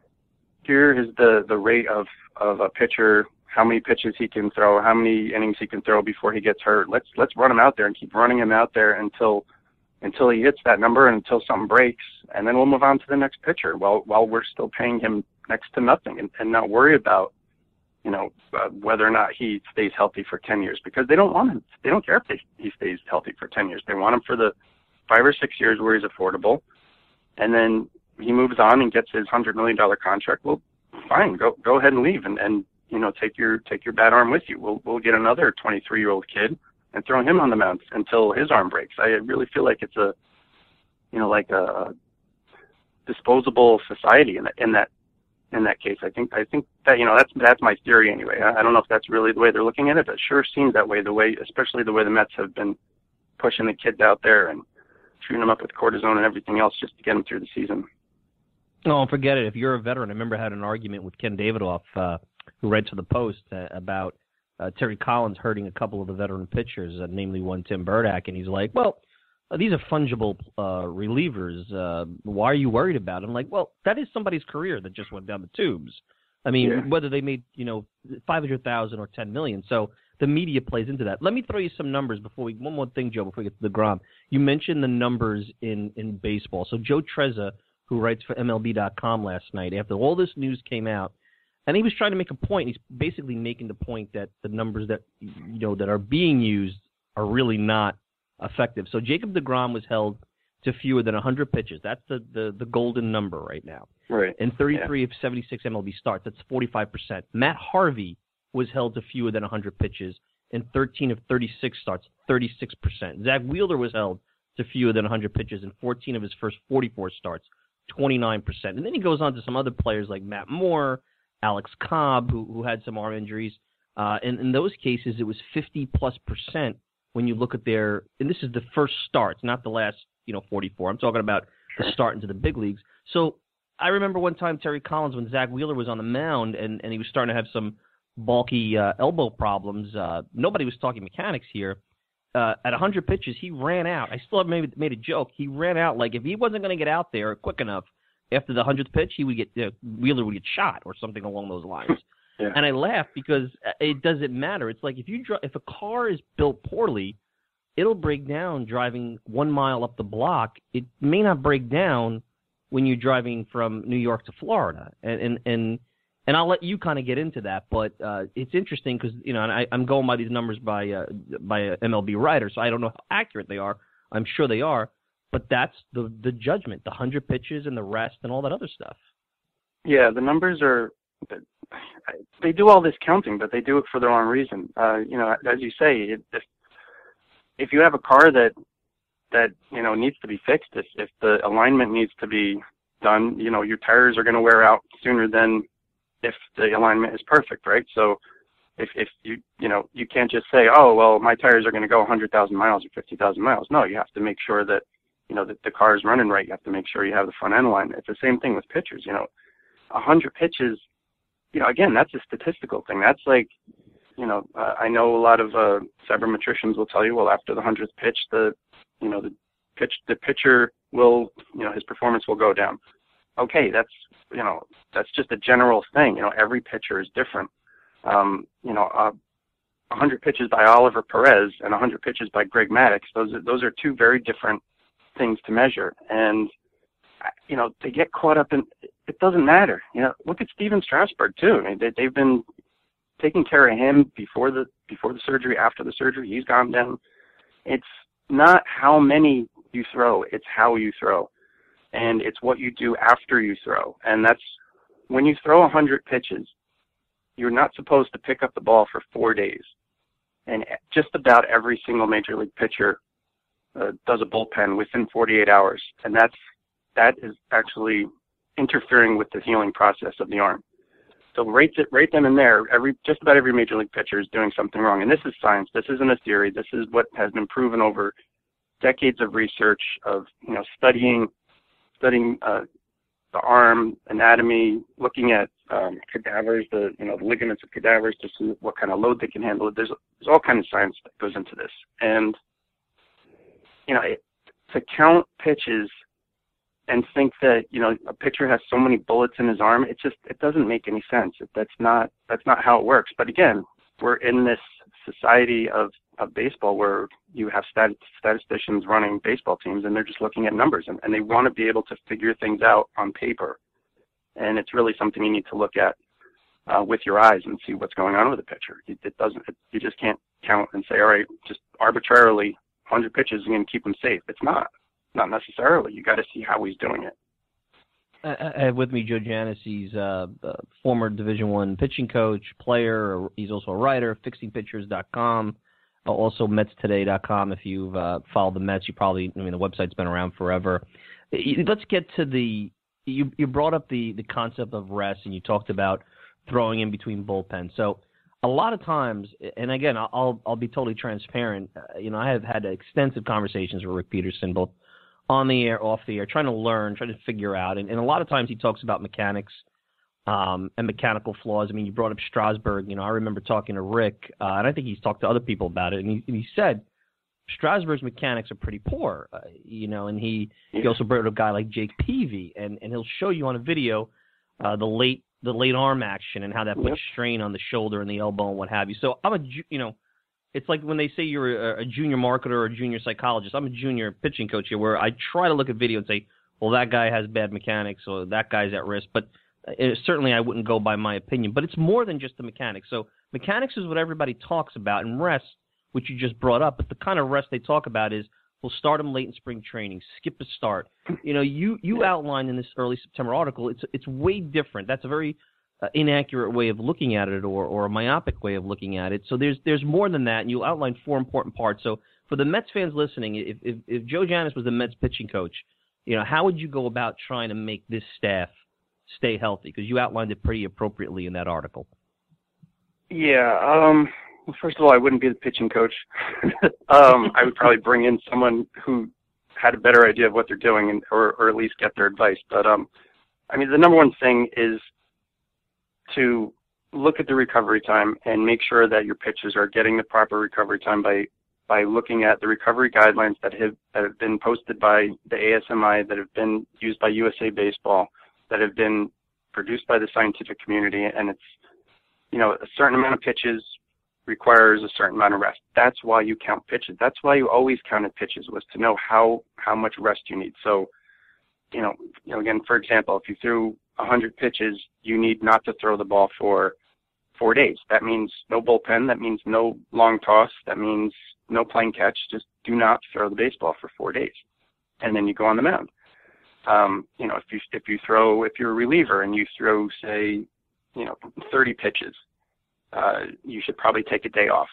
the rate of a pitcher, how many pitches he can throw, how many innings he can throw before he gets hurt. Let's run him out there and keep running him out there until he hits that number and until something breaks, and then we'll move on to the next pitcher while we're still paying him next to nothing and not worry about whether or not he stays healthy for 10 years, because they don't want him. They don't care if he stays healthy for 10 years. They want him for the 5 or 6 years where he's affordable, and then he moves on and gets his $100 million contract. Well, fine, go ahead and leave and take your bad arm with you. We'll get another 23-year-old kid and throw him on the mound until his arm breaks. I really feel like it's a a disposable society in that case. I think that that's my theory anyway. I don't know if that's really the way they're looking at it, but it sure seems that way. Especially the way the Mets have been pushing the kids out there and shooting them up with cortisone and everything else just to get them through the season. No, forget it. If you're a veteran, I remember I had an argument with Ken Davidoff, who writes for the Post, about Terry Collins hurting a couple of the veteran pitchers, namely one Tim Burdack, and he's like, well, these are fungible relievers. Why are you worried about it? I'm like, well, that is somebody's career that just went down the tubes. I mean, whether they made, $500,000 or $10 million. So the media plays into that. Let me throw you some numbers one more thing, Joe, before we get to the DeGrom. You mentioned the numbers in baseball. So Joe Trezza, who writes for MLB.com last night, after all this news came out, and he was trying to make a point. He's basically making the point that the numbers that that are being used are really not effective. So Jacob deGrom was held to fewer than 100 pitches. That's the golden number right now. Right. In 33 of 76 MLB starts, that's 45%. Matt Harvey was held to fewer than 100 pitches in 13 of 36 starts, 36%. Zach Wheeler was held to fewer than 100 pitches in 14 of his first 44 starts, 29%. And then he goes on to some other players like Matt Moore, Alex Cobb, who had some arm injuries. And in those cases, it was 50+% when you look at their, and this is the first starts, not the last 44. I'm talking about the start into the big leagues. So I remember one time Terry Collins, when Zach Wheeler was on the mound and he was starting to have some bulky elbow problems. Nobody was talking mechanics here. at 100 pitches, he ran out. I still have made a joke. He ran out like if he wasn't going to get out there quick enough after the 100th pitch, he would get Wheeler would get shot or something along those lines. Yeah. And I laugh because it doesn't matter. It's like if a car is built poorly, it'll break down driving 1 mile up the block. It may not break down when you're driving from New York to Florida. And I'll let you kind of get into that, but it's interesting because and I'm going by these numbers by a MLB writer, so I don't know how accurate they are. I'm sure they are, but that's the judgment, the 100 pitches and the rest and all that other stuff. Yeah, the numbers are. They do all this counting, but they do it for the wrong reason. As you say, if you have a car that needs to be fixed, if the alignment needs to be done, your tires are going to wear out sooner than if the alignment is perfect, right? So if you can't just say, oh, well, my tires are going to go 100,000 miles or 50,000 miles. No, you have to make sure that, that the car is running right. You have to make sure you have the front end alignment. It's the same thing with pitchers, 100 pitches, again, that's a statistical thing. That's like, I know a lot of sabermetricians will tell you, well, after the 100th pitch, the pitcher will, his performance will go down. Okay, that's just a general thing. Every pitcher is different. 100 pitches by Oliver Perez and 100 pitches by Greg Maddux, those are two very different things to measure. And, they get caught up in, it doesn't matter. Look at Steven Strasburg too. I mean, they've been taking care of him before the surgery, after the surgery. He's gone down. It's not how many you throw, it's how you throw. And it's what you do after you throw. And that's when you throw 100 pitches, you're not supposed to pick up the ball for 4 days. And just about every single major league pitcher does a bullpen within 48 hours. And that is actually interfering with the healing process of the arm. So rate them in there. Just about every major league pitcher is doing something wrong. And this is science. This isn't a theory. This is what has been proven over decades of research of, studying the arm anatomy, looking at cadavers, the ligaments of cadavers to see what kind of load they can handle. There's all kinds of science that goes into this. And, to count pitches and think that, a pitcher has so many bullets in his arm, it doesn't make any sense. That's not how it works. But again, we're in this society of baseball where you have statisticians running baseball teams, and they're just looking at numbers, and they want to be able to figure things out on paper. And it's really something you need to look at with your eyes and see what's going on with the pitcher. You just can't count and say, all right, just arbitrarily 100 pitches is going to keep him safe. It's not necessarily. You got to see how he's doing it. I have with me Joe Janis. He's a former Division I pitching coach, player. He's also a writer, fixingpitchers.com, also metstoday.com. If you've followed the Mets, the website's been around forever. Let's get to you brought up the concept of rest, and you talked about throwing in between bullpens. So a lot of times, and again, I'll be totally transparent, I have had extensive conversations with Rick Peterson, both on the air, off the air, trying to figure out. And a lot of times he talks about mechanics and mechanical flaws. I mean, you brought up Strasburg. I remember talking to Rick, and I think he's talked to other people about it. And he said Strasburg's mechanics are pretty poor, and he also brought up a guy like Jake Peavy, and he'll show you on a video the late arm action and how that puts strain on the shoulder and the elbow and what have you. So it's like when they say you're a junior marketer or a junior psychologist. I'm a junior pitching coach here where I try to look at video and say, well, that guy has bad mechanics or that guy's at risk. But certainly I wouldn't go by my opinion. But it's more than just the mechanics. So mechanics is what everybody talks about, and rest, which you just brought up. But the kind of rest they talk about is we'll start them late in spring training, skip a start. You outlined in this early September article, it's way different. That's a very inaccurate way of looking at it or a myopic way of looking at it. So there's more than that, and you outlined 4 important parts. So for the Mets fans listening, if Joe Janis was the Mets pitching coach, how would you go about trying to make this staff stay healthy? Because you outlined it pretty appropriately in that article. Yeah. Well, first of all, I wouldn't be the pitching coach. I would probably bring in someone who had a better idea of what they're doing or at least get their advice. But, the number one thing is to look at the recovery time and make sure that your pitchers are getting the proper recovery time by by looking at the recovery guidelines that have been posted by the ASMI, that have been used by USA Baseball, that have been produced by the scientific community, and it's, a certain amount of pitches requires a certain amount of rest. That's why you count pitches. That's why you always counted pitches, was to know how much rest you need. So, again, for example, if you threw 100 pitches, you need not to throw the ball for 4 days. That means no bullpen. That means no long toss. That means no playing catch. Just do not throw the baseball for 4 days, and then you go on the mound. If you're a reliever and you throw, say, 30 pitches, you should probably take a day off.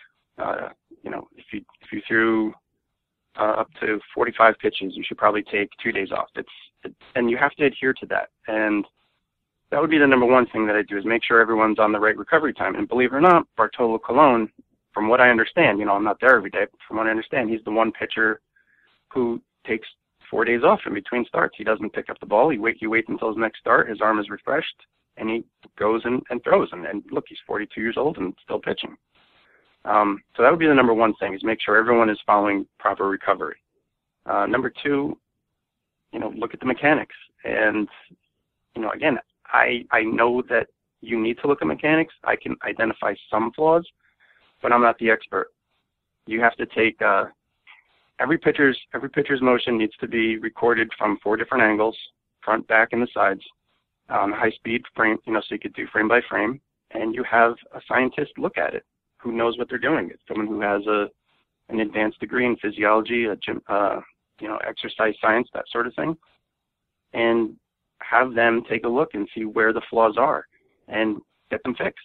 If you threw up to 45 pitches, you should probably take 2 days off. And you have to adhere to that. And that would be the number one thing that I do, is make sure everyone's on the right recovery time. And believe it or not, Bartolo Colon, from what I understand, I'm not there every day, but from what I understand, he's the one pitcher who takes 4 days off in between starts. He doesn't pick up the ball. He waits until his next start. His arm is refreshed, and he goes and throws. And look, he's 42 years old and still pitching. So that would be the number one thing, is make sure everyone is following proper recovery. Number two, look at the mechanics. And, again, I know that you need to look at mechanics. I can identify some flaws, but I'm not the expert. You have to take every pitcher's motion needs to be recorded from 4 different angles, front, back, and the sides, on high speed frame, so you could do frame by frame, and you have a scientist look at it who knows what they're doing. It's someone who has an advanced degree in physiology, exercise science, that sort of thing, and have them take a look and see where the flaws are and get them fixed.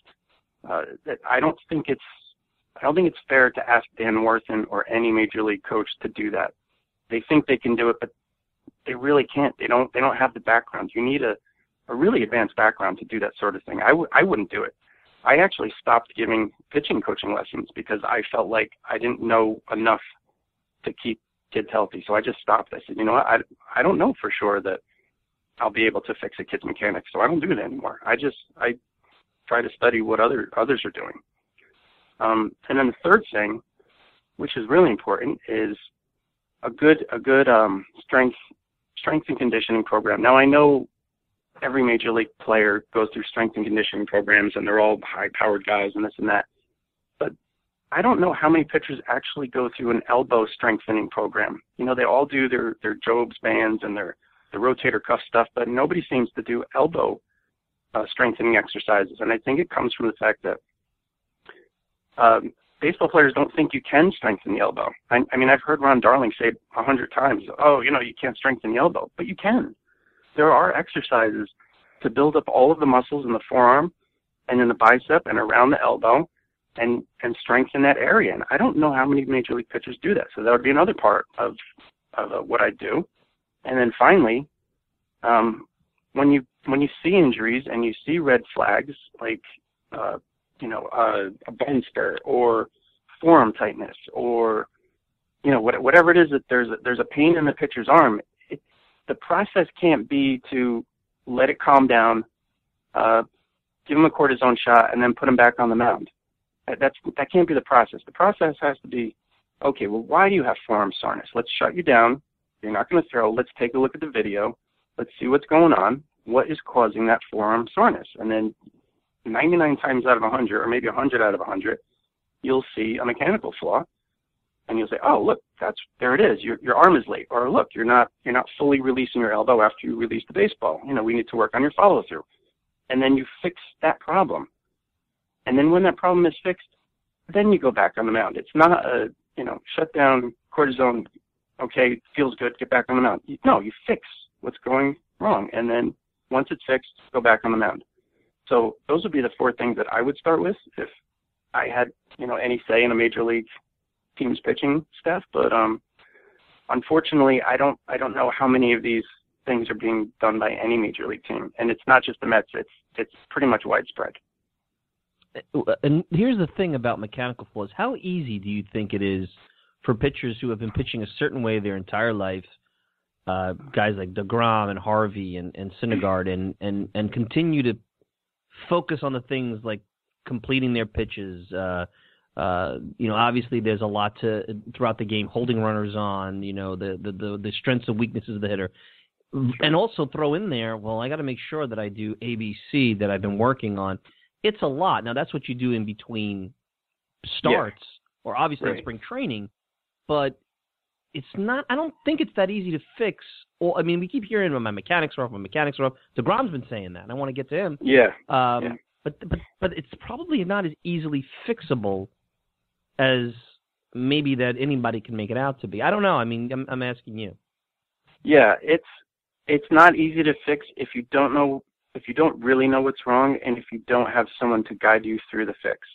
I don't think it's fair to ask Dan Warthen or any major league coach to do that. They think they can do it, but they really can't. They don't have the background. You need a really advanced background to do that sort of thing. I wouldn't do it. I actually stopped giving pitching coaching lessons because I felt like I didn't know enough to keep kids healthy. So I just stopped. I said, you know what? I don't know for sure that I'll be able to fix a kid's mechanics, so I don't do it anymore. I try to study what others are doing. And then the third thing, which is really important, is a good strength and conditioning program. Now, I know every major league player goes through strength and conditioning programs, and they're all high-powered guys and this and that. But I don't know how many pitchers actually go through an elbow strengthening program. They all do their Jobs bands and their rotator cuff stuff, but nobody seems to do elbow strengthening exercises. And I think it comes from the fact that baseball players don't think you can strengthen the elbow. I mean, I've heard Ron Darling say 100 times, you can't strengthen the elbow, but you can. There are exercises to build up all of the muscles in the forearm and in the bicep and around the elbow and strengthen that area. And I don't know how many major league pitchers do that. So that would be another part of what I do. And then finally, when you see injuries and you see red flags like a bone spur or forearm tightness or whatever it is that there's a pain in the pitcher's arm, the process can't be to let it calm down, give him a cortisone shot, and then put him back on the mound. That can't be the process. The process has to be, okay, well, why do you have forearm soreness? Let's shut you down. You're not going to throw. Let's take a look at the video. Let's see what's going on. What is causing that forearm soreness? And then 99 times out of 100, or maybe 100 out of 100, you'll see a mechanical flaw, and you'll say, "Oh, look, there it is. Your arm is late." Or, "Look, you're not fully releasing your elbow after you release the baseball. We need to work on your follow through." And then you fix that problem. And then when that problem is fixed, then you go back on the mound. It's not a shut down, cortisone. Okay, feels good, get back on the mound. No, you fix what's going wrong, and then once it's fixed, go back on the mound. So those would be the 4 things that I would start with if I had, any say in a major league team's pitching staff. But unfortunately, I don't know how many of these things are being done by any major league team, and it's not just the Mets. It's pretty much widespread. And here's the thing about mechanical flaws: how easy do you think it is for pitchers who have been pitching a certain way their entire life, guys like DeGrom and Harvey and Syndergaard, and continue to focus on the things like completing their pitches, Obviously there's a lot throughout the game, holding runners on, the strengths and weaknesses of the hitter. And also throw in there, well, I got to make sure that I do ABC that I've been working on. It's a lot. Now, that's what you do in between starts or obviously in spring training, but it's not – I don't think it's that easy to fix. Or, I mean, we keep hearing my mechanics are off. DeGrom's been saying that, and I want to get to him. But it's probably not as easily fixable as maybe that anybody can make it out to be. I don't know. I mean, I'm asking you. Yeah, it's not easy to fix if you don't really know what's wrong, and if you don't have someone to guide you through the fix.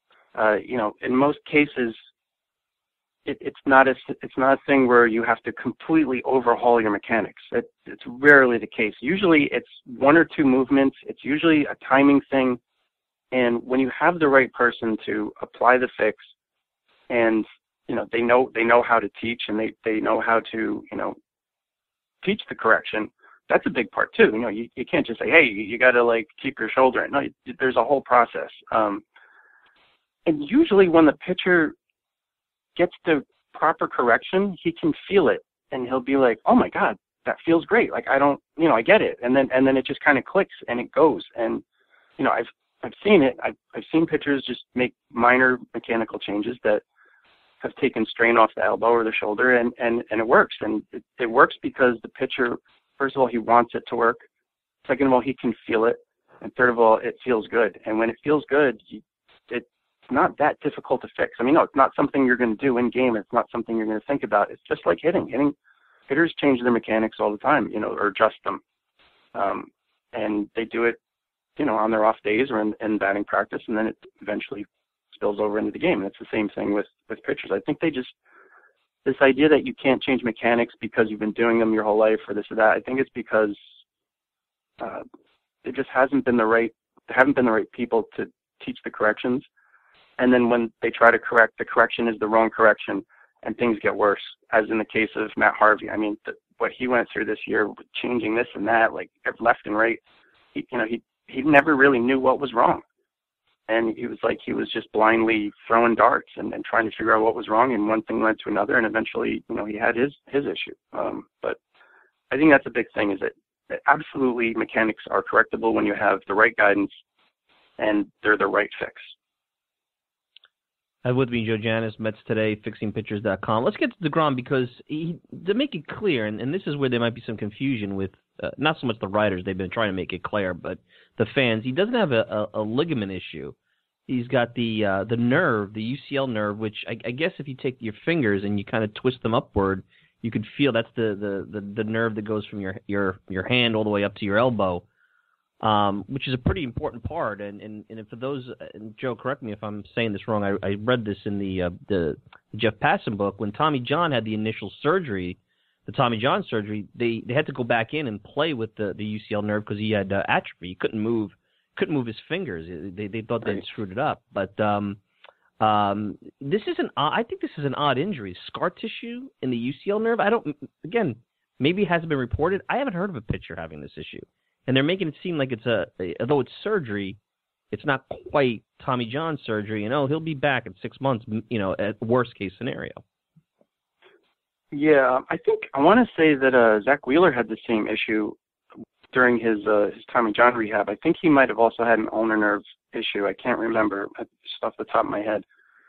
In most cases, it's not a thing where you have to completely overhaul your mechanics. It's rarely the case. Usually, it's one or two movements. It's usually a timing thing, and when you have the right person to apply the fix, and they know how to teach, and they know how to teach the correction. That's a big part too. You can't just say, hey, you got to keep your shoulder in. No, there's a whole process. And usually when the pitcher gets the proper correction, he can feel it and he'll be like, oh my God, that feels great. I get it. And then it just kind of clicks and it goes. And, I've seen it. I've seen pitchers just make minor mechanical changes that have taken strain off the elbow or the shoulder, and it works. And it works because the pitcher, first of all, he wants it to work. Second of all, he can feel it. And third of all, it feels good. And when it feels good, it's not that difficult to fix. I mean, no, it's not something you're going to do in game. It's not something you're going to think about. It's just like hitting. Hitters change their mechanics all the time, or adjust them. And they do it, on their off days or in batting practice, and then it eventually spills over into the game. And it's the same thing with pitchers. I think this idea that you can't change mechanics because you've been doing them your whole life or this or that, I think it's because it just haven't been the right people to teach the corrections. And then when they try to correct, the correction is the wrong correction and things get worse, as in the case of Matt Harvey. I mean, what he went through this year with changing this and that, left and right, he never really knew what was wrong. And he was just blindly throwing darts and trying to figure out what was wrong, and one thing led to another, and eventually, he had his issue. But I think that's a big thing, is that absolutely mechanics are correctable when you have the right guidance and they're the right fix. I would be Joe Janis, Mets Today, FixingPitchers.com. Let's get to DeGrom because to make it clear, and this is where there might be some confusion with not so much the writers, they've been trying to make it clear, but the fans. He doesn't have a ligament issue. He's got the nerve, the UCL nerve, which I guess if you take your fingers and you kind of twist them upward, you could feel that's the nerve that goes from your hand all the way up to your elbow, which is a pretty important part. And for those, and Joe, correct me if I'm saying this wrong. I read this in the Jeff Passan book. When Tommy John had the initial surgery, the Tommy John surgery, they had to go back in and play with the UCL nerve because he had atrophy. He couldn't move his fingers. They thought they'd screwed it up. But this is I think this is an odd injury. Scar tissue in the UCL nerve. Maybe it hasn't been reported. I haven't heard of a pitcher having this issue. And they're making it seem like although it's surgery, it's not quite Tommy John surgery. He'll be back in 6 months, at worst case scenario. Yeah, I want to say that Zach Wheeler had the same issue during his Tommy John rehab. I think he might have also had an ulnar nerve issue. I can't remember just off the top of my head.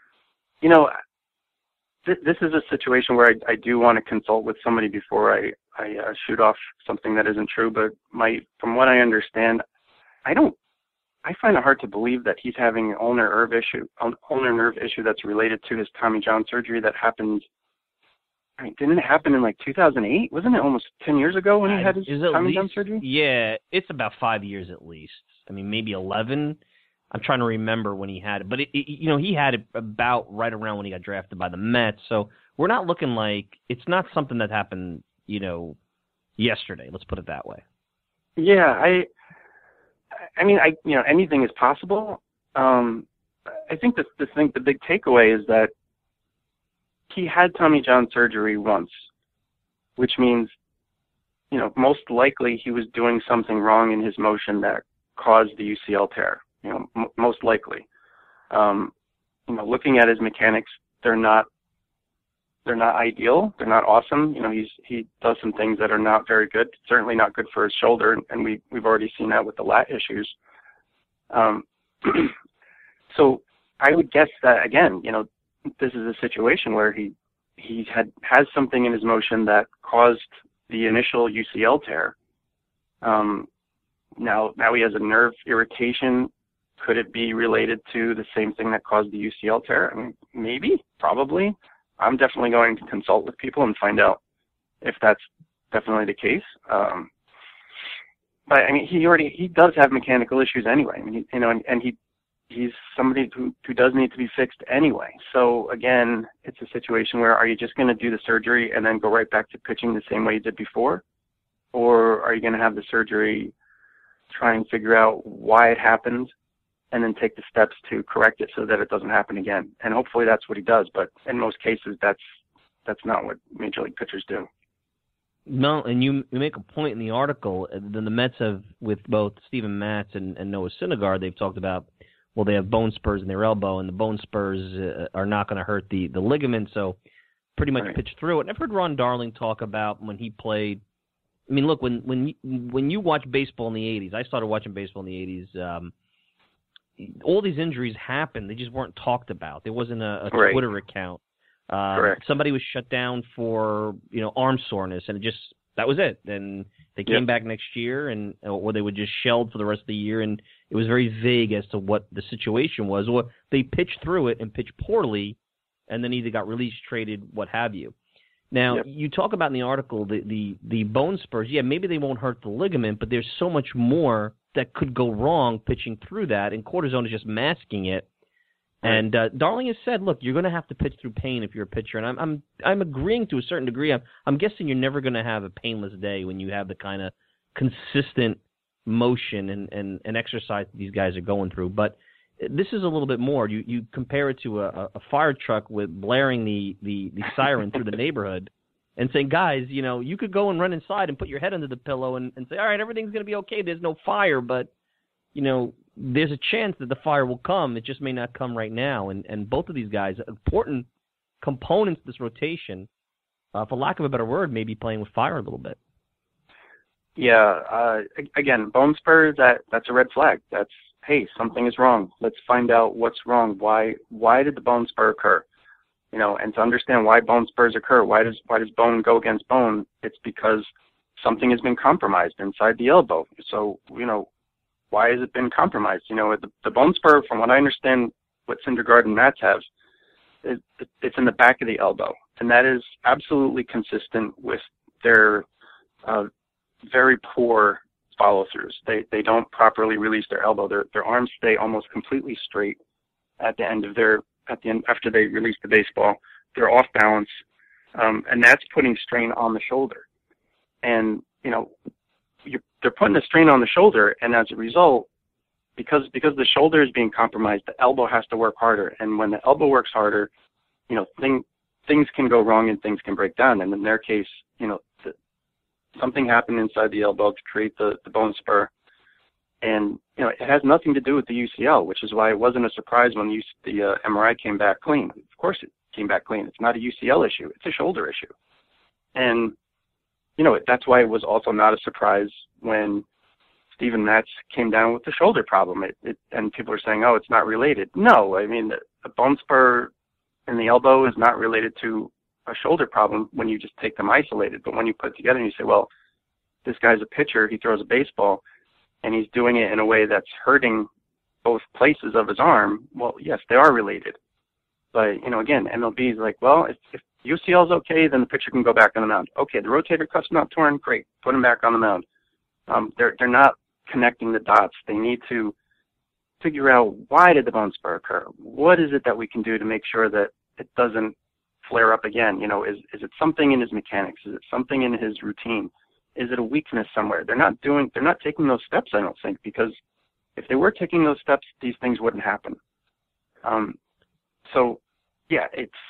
This is a situation where I do want to consult with somebody before I shoot off something that isn't true. But from what I understand, I find it hard to believe that he's having an ulnar nerve issue that's related to his Tommy John surgery that happened. I mean, didn't it happen in 2008? Wasn't it almost 10 years ago when he had his Tommy John surgery? Yeah, it's about 5 years at least. I mean, maybe 11. I'm trying to remember when he had it. But, he had it about right around when he got drafted by the Mets. So we're not looking like – it's not something that happened, yesterday. Let's put it that way. Yeah, I mean, anything is possible. I think the big takeaway is that he had Tommy John surgery once, which means, most likely he was doing something wrong in his motion that caused the UCL tear, most likely. looking at his mechanics, they're not ideal. They're not awesome. He does some things that are not very good. Certainly not good for his shoulder, and we've already seen that with the lat issues. So I would guess that again, this is a situation where he has something in his motion that caused the initial UCL tear. Now he has a nerve irritation. Could it be related to the same thing that caused the UCL tear? I mean, maybe, probably. I'm definitely going to consult with people and find out if that's definitely the case. But I mean, he does have mechanical issues anyway. I mean, he's somebody who does need to be fixed anyway. So again, it's a situation where, are you just going to do the surgery and then go right back to pitching the same way you did before? Or are you going to have the surgery, try and figure out why it happened, and then take the steps to correct it so that it doesn't happen again? And hopefully that's what he does. But in most cases, that's not what Major League pitchers do. No, and you make a point in the article. The Mets have, with both Steven Matz and Noah Syndergaard, they've talked about, well, they have bone spurs in their elbow, and the bone spurs are not going to hurt the ligament, so pretty much pitch through it. And I've heard Ron Darling talk about when he played. I mean, look, when you watch baseball in the 80s, I started watching baseball in the 80s, all these injuries happened. They just weren't talked about. There wasn't a Twitter account. Somebody was shut down for arm soreness, and that was it. And they came back next year, or they would just shelled for the rest of the year, and it was very vague as to what the situation was. Or they pitched through it and pitched poorly, and then either got released, traded, what have you. Now, you talk about in the article the bone spurs. Yeah, maybe they won't hurt the ligament, but there's so much more that could go wrong pitching through that, and cortisone is just masking it. And Darling has said, look, you're going to have to pitch through pain if you're a pitcher, and I'm agreeing to a certain degree. I'm guessing you're never going to have a painless day when you have the kind of consistent motion and exercise that these guys are going through. But this is a little bit more. You compare it to a fire truck with blaring the siren through the neighborhood and saying, guys, you could go and run inside and put your head under the pillow and say, all right, everything's going to be okay. There's no fire, but, there's a chance that the fire will come. It just may not come right now. And both of these guys, important components of this rotation, for lack of a better word, maybe playing with fire a little bit. Yeah. Again, bone spurs, that's a red flag. That's, hey, something is wrong. Let's find out what's wrong. Why did the bone spur occur? And to understand why bone spurs occur, why does bone go against bone? It's because something has been compromised inside the elbow. So, why has it been compromised? The bone spur, from what I understand, what Syndergaard and Matz have, it's in the back of the elbow. And that is absolutely consistent with their very poor follow-throughs. They don't properly release their elbow. Their arms stay almost completely straight at the end after they release the baseball. They're off balance, and that's putting strain on the shoulder. And they're putting a strain on the shoulder, and as a result, because the shoulder is being compromised, the elbow has to work harder. And when the elbow works harder, things can go wrong and things can break down. And in their case, something happened inside the elbow to create the bone spur. And, it has nothing to do with the UCL, which is why it wasn't a surprise when the MRI came back clean. Of course it came back clean. It's not a UCL issue. It's a shoulder issue. And, that's why it was also not a surprise when Steven Matz came down with the shoulder problem. And people are saying, oh, it's not related. No, I mean, the bone spur in the elbow is not related to a shoulder problem when you just take them isolated. But when you put it together and you say, well, this guy's a pitcher, he throws a baseball, and he's doing it in a way that's hurting both places of his arm, well, yes, they are related. But, again, MLB is like, well, if UCL is okay, then the pitcher can go back on the mound. Okay, the rotator cuff's not torn, great, put him back on the mound. They're not connecting the dots. They need to figure out, why did the bone spur occur? What is it that we can do to make sure that it doesn't flare up again? Is it something in his mechanics? Is it something in his routine? Is it a weakness somewhere? They're not taking those steps, I don't think, because if they were taking those steps, these things wouldn't happen. So yeah,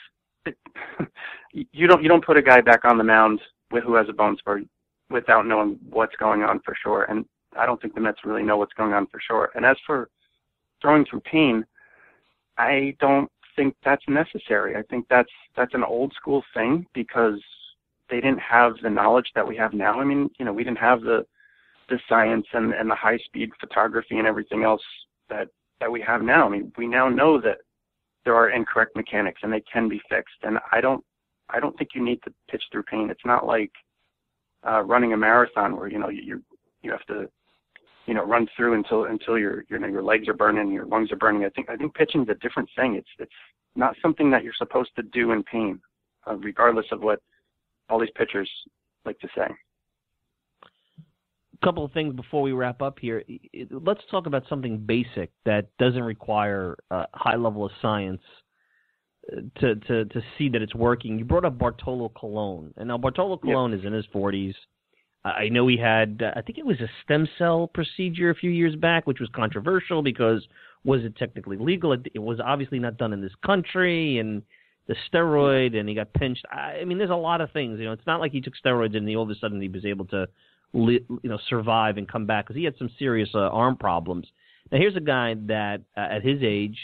you don't put a guy back on the mound who has a bone spur without knowing what's going on for sure. And I don't think the Mets really know what's going on for sure. And as for throwing through pain, I don't think that's necessary. I think that's an old school thing because they didn't have the knowledge that we have now. I mean, we didn't have the science and the high speed photography and everything else that we have now. I mean, we now know that there are incorrect mechanics and they can be fixed. And I don't think you need to pitch through pain. It's not like running a marathon where you have to run through until your legs are burning, your lungs are burning. I think pitching is a different thing. It's not something that you're supposed to do in pain, regardless of what all these pitchers like to say. A couple of things before we wrap up here. Let's talk about something basic that doesn't require a high level of science to see that it's working. You brought up Bartolo Colon, and now Bartolo Colon is in his 40s. I know he had, I think it was a stem cell procedure a few years back, which was controversial because was it technically legal? It was obviously not done in this country, and the steroid, and he got pinched. I mean, there's a lot of things. It's not like he took steroids and all of a sudden he was able to survive and come back because he had some serious arm problems. Now here's a guy that at his age,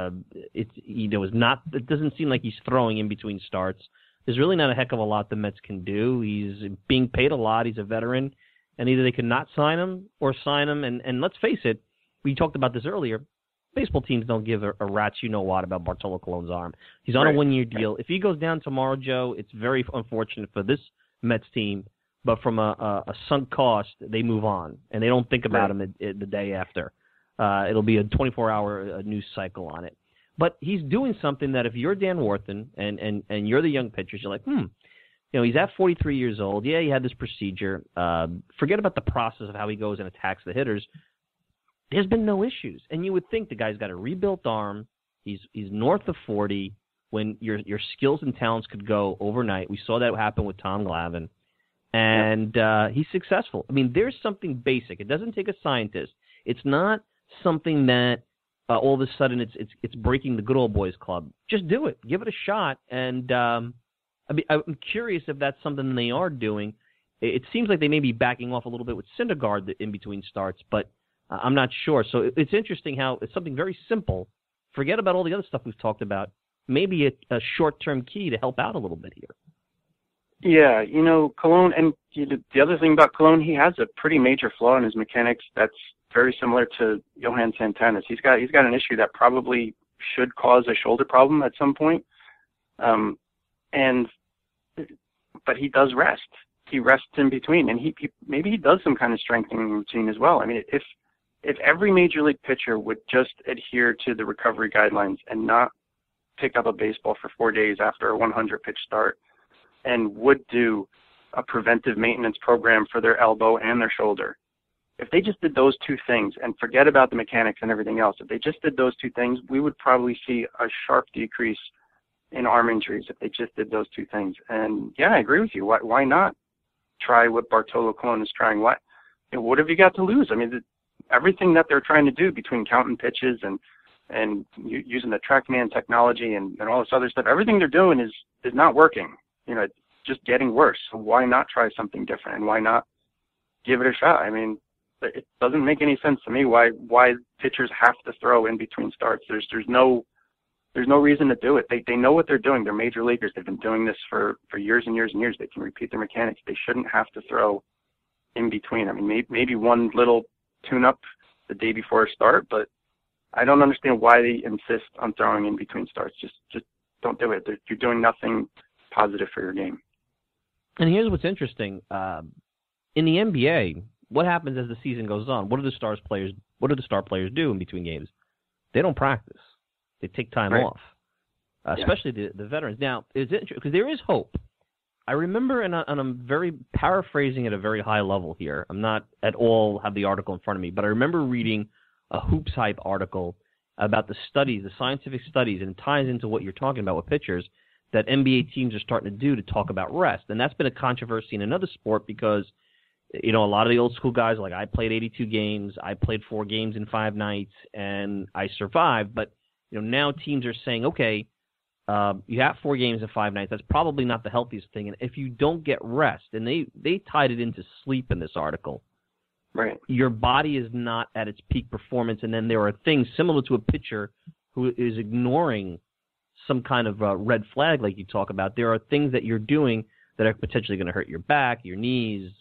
it doesn't seem like he's throwing in between starts. There's really not a heck of a lot the Mets can do. He's being paid a lot. He's a veteran, and either they can not sign him or sign him. And let's face it, we talked about this earlier. Baseball teams don't give a rat's you-know-what about Bartolo Colon's arm. He's on a one-year deal. If he goes down tomorrow, Joe, it's very unfortunate for this Mets team. But from a sunk cost, they move on, and they don't think about him the day after. It'll be a 24-hour news cycle on it. But he's doing something that if you're Dan Warthen and you're the young pitchers, you're like, he's at 43 years old. Yeah, he had this procedure. Forget about the process of how he goes and attacks the hitters. There's been no issues. And you would think the guy's got a rebuilt arm. He's north of 40 when your skills and talents could go overnight. We saw that happen with Tom Glavine. And he's successful. I mean, there's something basic. It doesn't take a scientist. It's not something that all of a sudden it's breaking the good old boys club. Just do it. Give it a shot. And I'm curious if that's something they are doing. It seems like they may be backing off a little bit with Syndergaard in between starts, but I'm not sure. So it's interesting how it's something very simple. Forget about all the other stuff we've talked about. Maybe a short-term key to help out a little bit here. Yeah, Colon, and the other thing about Colon, he has a pretty major flaw in his mechanics that's very similar to Johan Santana's. He's got an issue that probably should cause a shoulder problem at some point, but he does rest. He rests in between, and he maybe he does some kind of strengthening routine as well. I mean, if every major league pitcher would just adhere to the recovery guidelines and not pick up a baseball for 4 days after a 100-pitch start, and would do a preventive maintenance program for their elbow and their shoulder. If they just did those two things and forget about the mechanics and everything else, if they just did those two things, we would probably see a sharp decrease in arm injuries if they just did those two things. And yeah, I agree with you. Why not try what Bartolo Colon is trying? What have you got to lose? I mean, everything that they're trying to do between counting pitches and using the TrackMan technology and all this other stuff, everything they're doing is not working. It's just getting worse. So why not try something different, and why not give it a shot? I mean, it doesn't make any sense to me why pitchers have to throw in between starts. There's no reason to do it. They know what they're doing. They're major leaguers. They've been doing this for years and years and years. They can repeat their mechanics. They shouldn't have to throw in between. I mean, maybe one little tune-up the day before a start, but I don't understand why they insist on throwing in between starts. Just don't do it. You're doing nothing positive for your game. And here's what's interesting. In the NBA, what happens as the season goes on? What do the star players do in between games? They don't practice. They take time off, especially the veterans. Now, it's interesting because there is hope. I remember, and I'm very paraphrasing at a very high level here. I'm not at all have the article in front of me, but I remember reading a Hoops Hype article about the studies, the scientific studies, and it ties into what you're talking about with pitchers, that NBA teams are starting to do to talk about rest. And that's been a controversy in another sport because, a lot of the old school guys, like I played 82 games, I played 4 games in 5 nights, and I survived. But, now teams are saying, okay, you have 4 games in 5 nights. That's probably not the healthiest thing. And if you don't get rest, and they tied it into sleep in this article, right? Your body is not at its peak performance. And then there are things similar to a pitcher who is ignoring some kind of red flag like you talk about. There are things that you're doing that are potentially going to hurt your back, your knees,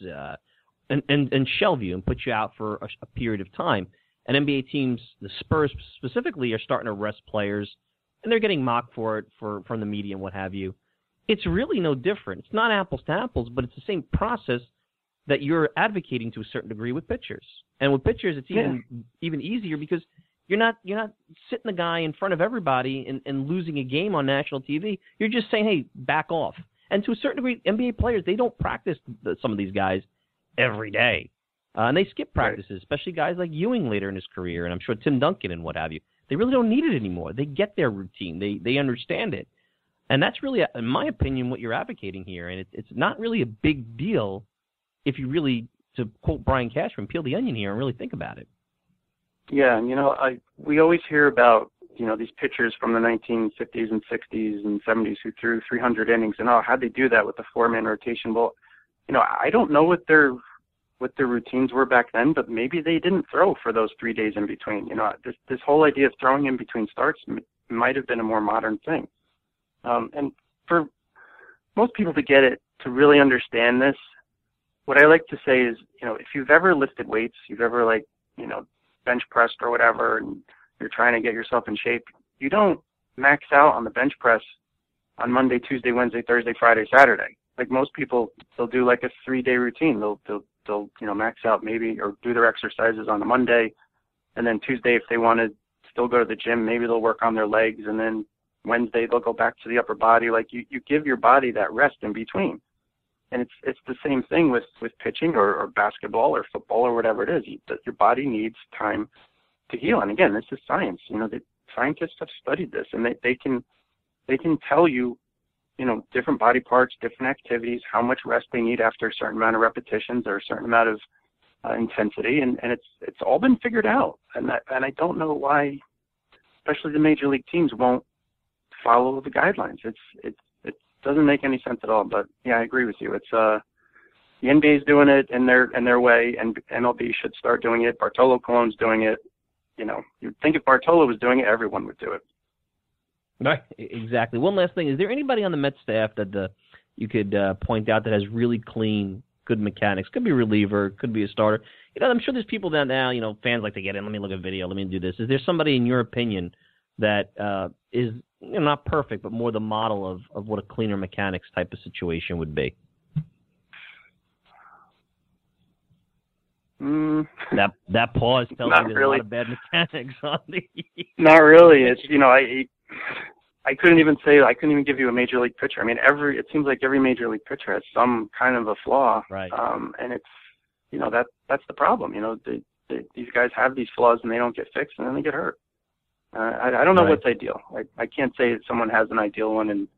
and shelve you and put you out for a period of time. And NBA teams, the Spurs specifically, are starting to rest players, and they're getting mocked for it from the media and what have you. It's really no different. It's not apples to apples, but it's the same process that you're advocating to a certain degree with pitchers. And with pitchers, it's even easier because you're not sitting the guy in front of everybody and losing a game on national TV. You're just saying, hey, back off. And to a certain degree, NBA players, they don't practice some of these guys every day. And they skip practices, especially guys like Ewing later in his career, and I'm sure Tim Duncan and what have you. They really don't need it anymore. They get their routine. They understand it. And that's really, in my opinion, what you're advocating here. And it's not really a big deal if you really, to quote Brian Cashman, peel the onion here and really think about it. Yeah, and we always hear about these pitchers from the 1950s and 60s and 70s who threw 300 innings, and how'd they do that with the 4-man rotation? Well, I don't know what their routines were back then, but maybe they didn't throw for those 3 days in between. This whole idea of throwing in between starts might have been a more modern thing. And for most people to get it, to really understand this, what I like to say is, if you've ever lifted weights, you've ever bench pressed or whatever, and you're trying to get yourself in shape, you don't max out on the bench press on Monday, Tuesday, Wednesday, Thursday, Friday, Saturday. Like most people, they'll do like a 3-day routine. They'll max out maybe or do their exercises on a Monday, and then Tuesday, if they want to still go to the gym, maybe they'll work on their legs, and then Wednesday they'll go back to the upper body. Like you give your body that rest in between. And it's the same thing with pitching or basketball or football or whatever it is. Your body needs time to heal. And again, this is science. The scientists have studied this, and they can tell you, different body parts, different activities, how much rest they need after a certain amount of repetitions or a certain amount of intensity, and it's all been figured out. And I don't know why, especially the major league teams, won't follow the guidelines. It doesn't make any sense at all. But yeah, I agree with you. It's the NBA's doing it in their way, and MLB should start doing it. Bartolo Colon's doing it. You'd think if Bartolo was doing it, everyone would do it. Right, exactly. One last thing: is there anybody on the Mets staff that you could point out that has really clean, good mechanics? Could be a reliever, could be a starter. I'm sure there's people that now, fans like to get in. Let me look at video. Let me do this. Is there somebody, in your opinion, that is not perfect, but more the model of what a cleaner mechanics type of situation would be? That pause tells me there's really a lot of bad mechanics on the. Not really. It's I couldn't even give you a major league pitcher. I mean, it seems like every major league pitcher has some kind of a flaw, right? And it's that's the problem. These guys have these flaws and they don't get fixed, and then they get hurt. I don't know what's ideal. I can't say that someone has an ideal one. And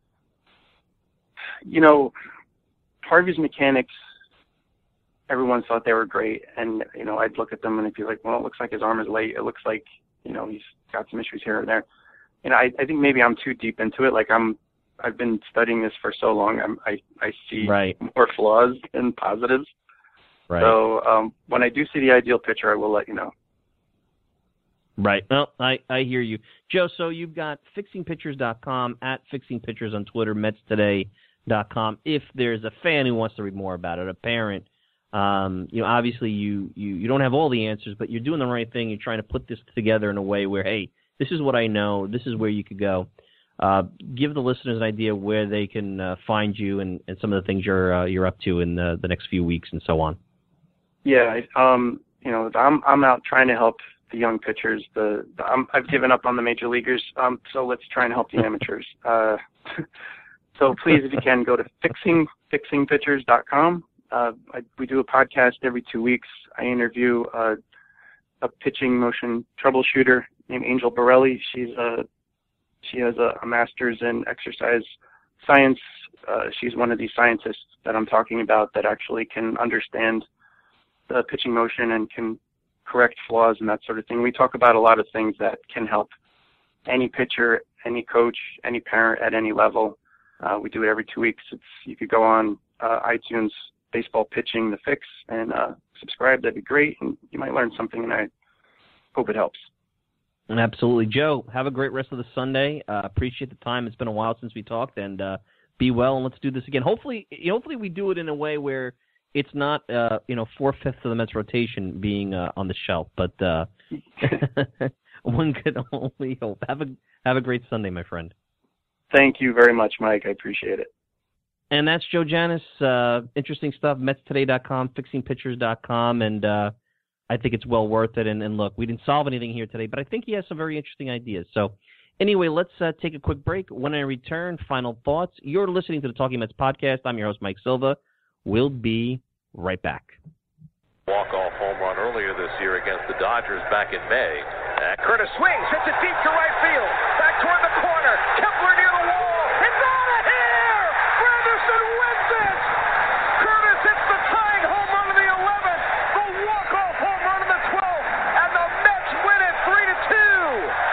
Harvey's mechanics, everyone thought they were great, and I'd look at them and I'd be like, well, it looks like his arm is late. It looks like he's got some issues here and there. I think maybe I'm too deep into it. Like I've been studying this for so long. I see more flaws than positives. Right. So when I do see the ideal pitcher, I will let you know. Right. Well, I hear you, Joe. So you've got fixingpitchers.com, at fixingpitchers on Twitter, metstoday.com. If there's a fan who wants to read more about it, a parent, obviously you don't have all the answers, but you're doing the right thing. You're trying to put this together in a way where, hey, this is what I know. This is where you could go. Give the listeners an idea where they can find you and some of the things you're up to in the next few weeks and so on. Yeah, I'm out trying to help the young pitchers. I've given up on the major leaguers, so let's try and help the amateurs. So please, if you can, go to fixingpitchers.com. We do a podcast every 2 weeks. I interview a pitching motion troubleshooter named Angel Borelli. She has a master's in exercise science. She's one of these scientists that I'm talking about that actually can understand the pitching motion and can correct flaws and that sort of thing. We talk about a lot of things that can help any pitcher, any coach, any parent at any level. We do it every 2 weeks. You could go on iTunes, Baseball Pitching, The Fix, and subscribe. That'd be great, and you might learn something, and I hope it helps. Absolutely. Joe, have a great rest of the Sunday. Appreciate the time. It's been a while since we talked, and be well, and let's do this again. Hopefully we do it in a way where it's not 4/5 of the Mets rotation being on the shelf, but one could only hope. Have a great Sunday, my friend. Thank you very much, Mike. I appreciate it. And that's Joe Janis. Interesting stuff, MetsToday.com, FixingPitchers.com, and I think it's well worth it. And look, we didn't solve anything here today, but I think he has some very interesting ideas. So anyway, let's take a quick break. When I return, final thoughts. You're listening to the Talking Mets podcast. I'm your host, Mike Silva. We'll be right back. Walk-off home run earlier this year against the Dodgers back in May. Curtis swings, hits it deep to right field. Back toward the corner. Kepler near the wall. It's out of here! Granderson wins it! Curtis hits the tying home run of the 11th, the walk-off home run of the 12th, and the Mets win it 3-2!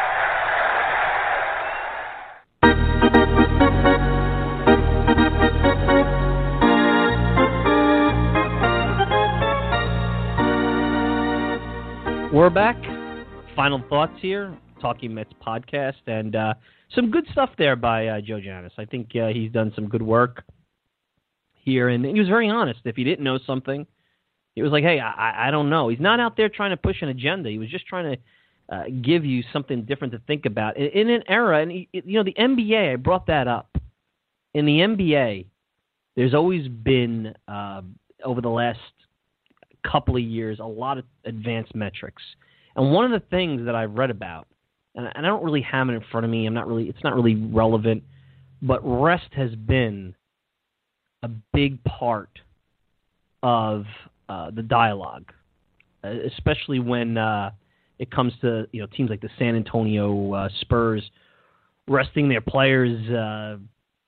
We're back. Final thoughts here, Talking Mets podcast, and some good stuff there by Joe Janis. I think he's done some good work here, and he was very honest. If he didn't know something, he was like, hey, I don't know. He's not out there trying to push an agenda. He was just trying to give you something different to think about. In an era, and the NBA, I brought that up. In the NBA, there's always been, over the last couple of years, a lot of advanced metrics. And one of the things that I've read about, and I don't really have it in front of me, it's not really relevant, but rest has been a big part of the dialogue, especially when it comes to teams like the San Antonio Spurs resting their players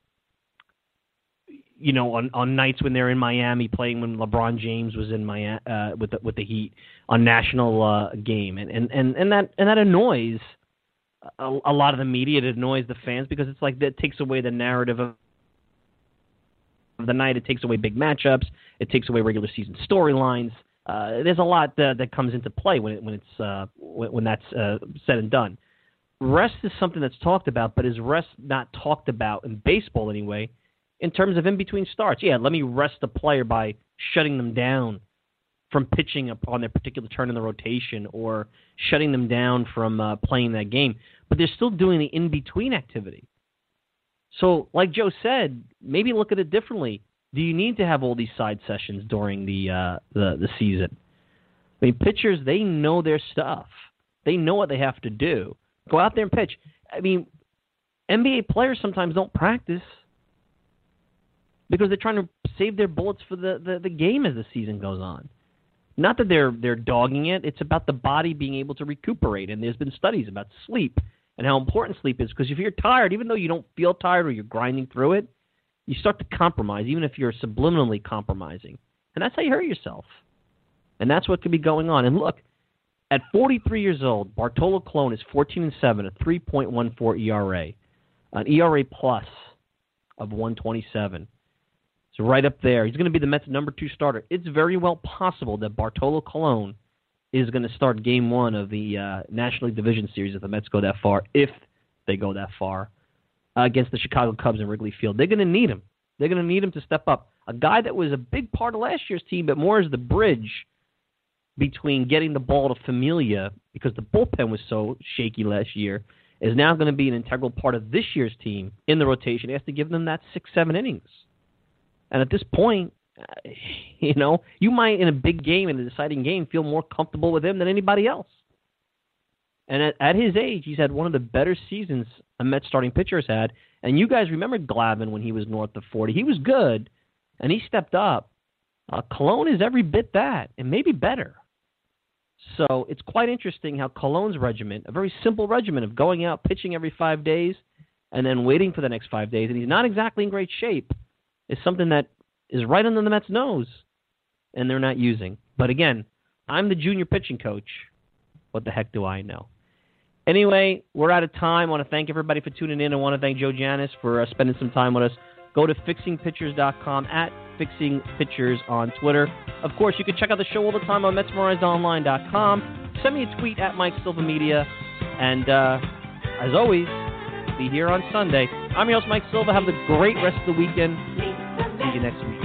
on nights when they're in Miami playing, when LeBron James was in Miami with the Heat on national game, and that annoys a lot of the media. It annoys the fans because it's like that takes away the narrative of the night. It takes away big matchups. It takes away regular season storylines. There's a lot that comes into play when that's said and done. Rest is something that's talked about, but is rest not talked about in baseball anyway? In terms of in-between starts, yeah, let me rest the player by shutting them down from pitching on their particular turn in the rotation or shutting them down from playing that game. But they're still doing the in-between activity. So, like Joe said, maybe look at it differently. Do you need to have all these side sessions during the season? I mean, pitchers, they know their stuff. They know what they have to do. Go out there and pitch. I mean, NBA players sometimes don't practice because they're trying to save their bullets for the game as the season goes on. Not that they're dogging it. It's about the body being able to recuperate. And there's been studies about sleep and how important sleep is, because if you're tired, even though you don't feel tired or you're grinding through it, you start to compromise, even if you're subliminally compromising. And that's how you hurt yourself. And that's what could be going on. And look, at 43 years old, Bartolo Colon is 14-7, a 3.14 ERA, an ERA plus of 127. So right up there. He's going to be the Mets' number 2 starter. It's very well possible that Bartolo Colon is going to start Game 1 of the National League Division Series if the Mets go that far, if they go that far, against the Chicago Cubs in Wrigley Field. They're going to need him. They're going to need him to step up. A guy that was a big part of last year's team, but more as the bridge between getting the ball to Familia, because the bullpen was so shaky last year, is now going to be an integral part of this year's team in the rotation. He has to give them that 6-7 innings. And at this point, you might, in a big game, in a deciding game, feel more comfortable with him than anybody else. And at his age, he's had one of the better seasons a Mets starting pitcher has had. And you guys remember Glavine when he was north of 40. He was good, and he stepped up. Colon is every bit that, and maybe better. So it's quite interesting how Colon's regimen, a very simple regimen of going out, pitching every 5 days, and then waiting for the next 5 days, and he's not exactly in great shape, is something that is right under the Mets' nose, and they're not using. But again, I'm the junior pitching coach. What the heck do I know? Anyway, we're out of time. I want to thank everybody for tuning in. I want to thank Joe Janis for spending some time with us. Go to fixingpitchers.com, at fixingpitchers on Twitter. Of course, you can check out the show all the time on MetsMemorizedOnline.com. Send me a tweet at Mike Silva Media, And as always, be here on Sunday. I'm your host, Mike Silva. Have a great rest of the weekend. See you next week.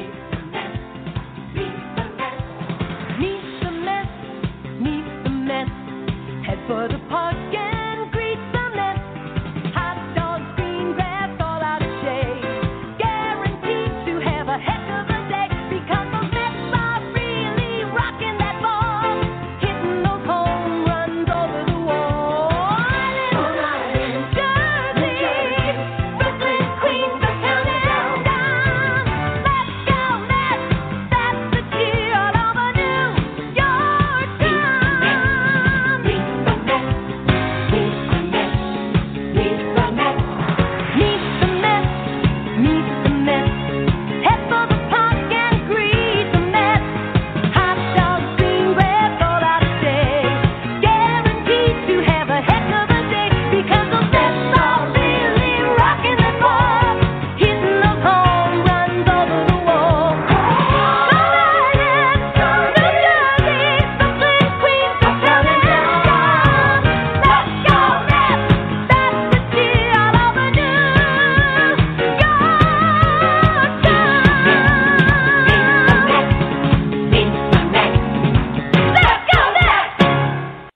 Meet the mess. Head for the park and greet the mess. Hot dogs, green grass, all out of shade. Guaranteed to have a heck of a day because those Mets are really rocking that ball, hitting those home runs over the wall. In Jersey, Brooklyn, Queens, the county down. Let's go Mets! That's the cheer all over New York town. Meet the Mets. Head for the park and greet the Mets. Hot dogs, green grass, all out of shade. Guaranteed to have a heck of a day because those Mets are really rocking the ball, hitting those home runs over the wall. New Jersey, Brooklyn, Queens, the county down. Let's go Mets! That's the cheer all over New York town. Let's go Mets!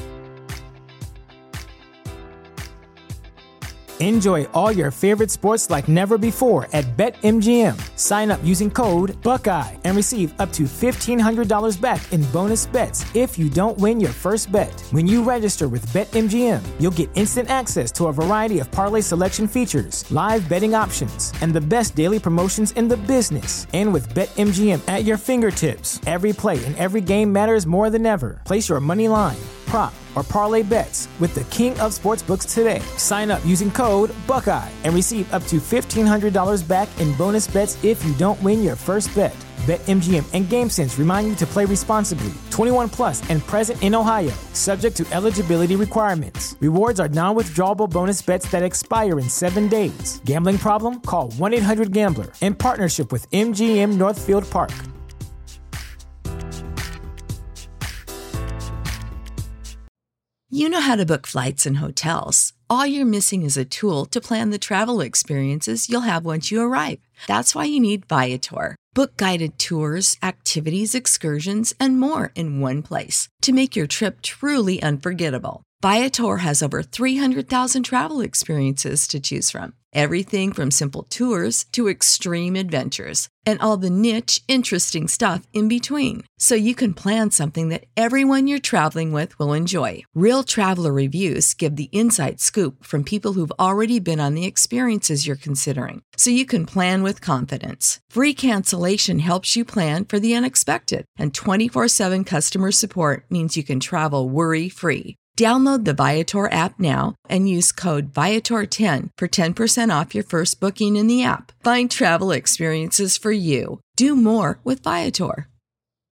Enjoy all your favorite sports like never before at BetMGM. Sign up using code Buckeye and receive up to $1,500 back in bonus bets if you don't win your first bet. When you register with BetMGM, you'll get instant access to a variety of parlay selection features, live betting options, and the best daily promotions in the business. And with BetMGM at your fingertips, every play and every game matters more than ever. Place your money line, prop, or parlay bets with the king of sportsbooks today. Sign up using code Buckeye and receive up to $1,500 back in bonus bets if you don't win your first bet. BetMGM and GameSense remind you to play responsibly. 21 plus and present in Ohio, subject to eligibility requirements. Rewards are non-withdrawable bonus bets that expire in 7 days. Gambling problem? Call 1-800-GAMBLER in partnership with MGM Northfield Park. You know how to book flights and hotels. All you're missing is a tool to plan the travel experiences you'll have once you arrive. That's why you need Viator. Book guided tours, activities, excursions, and more in one place to make your trip truly unforgettable. Viator has over 300,000 travel experiences to choose from. Everything from simple tours to extreme adventures and all the niche, interesting stuff in between. So you can plan something that everyone you're traveling with will enjoy. Real traveler reviews give the inside scoop from people who've already been on the experiences you're considering. So you can plan with confidence. Free cancellation helps you plan for the unexpected. And 24/7 customer support means you can travel worry-free. Download the Viator app now and use code Viator10 for 10% off your first booking in the app. Find travel experiences for you. Do more with Viator.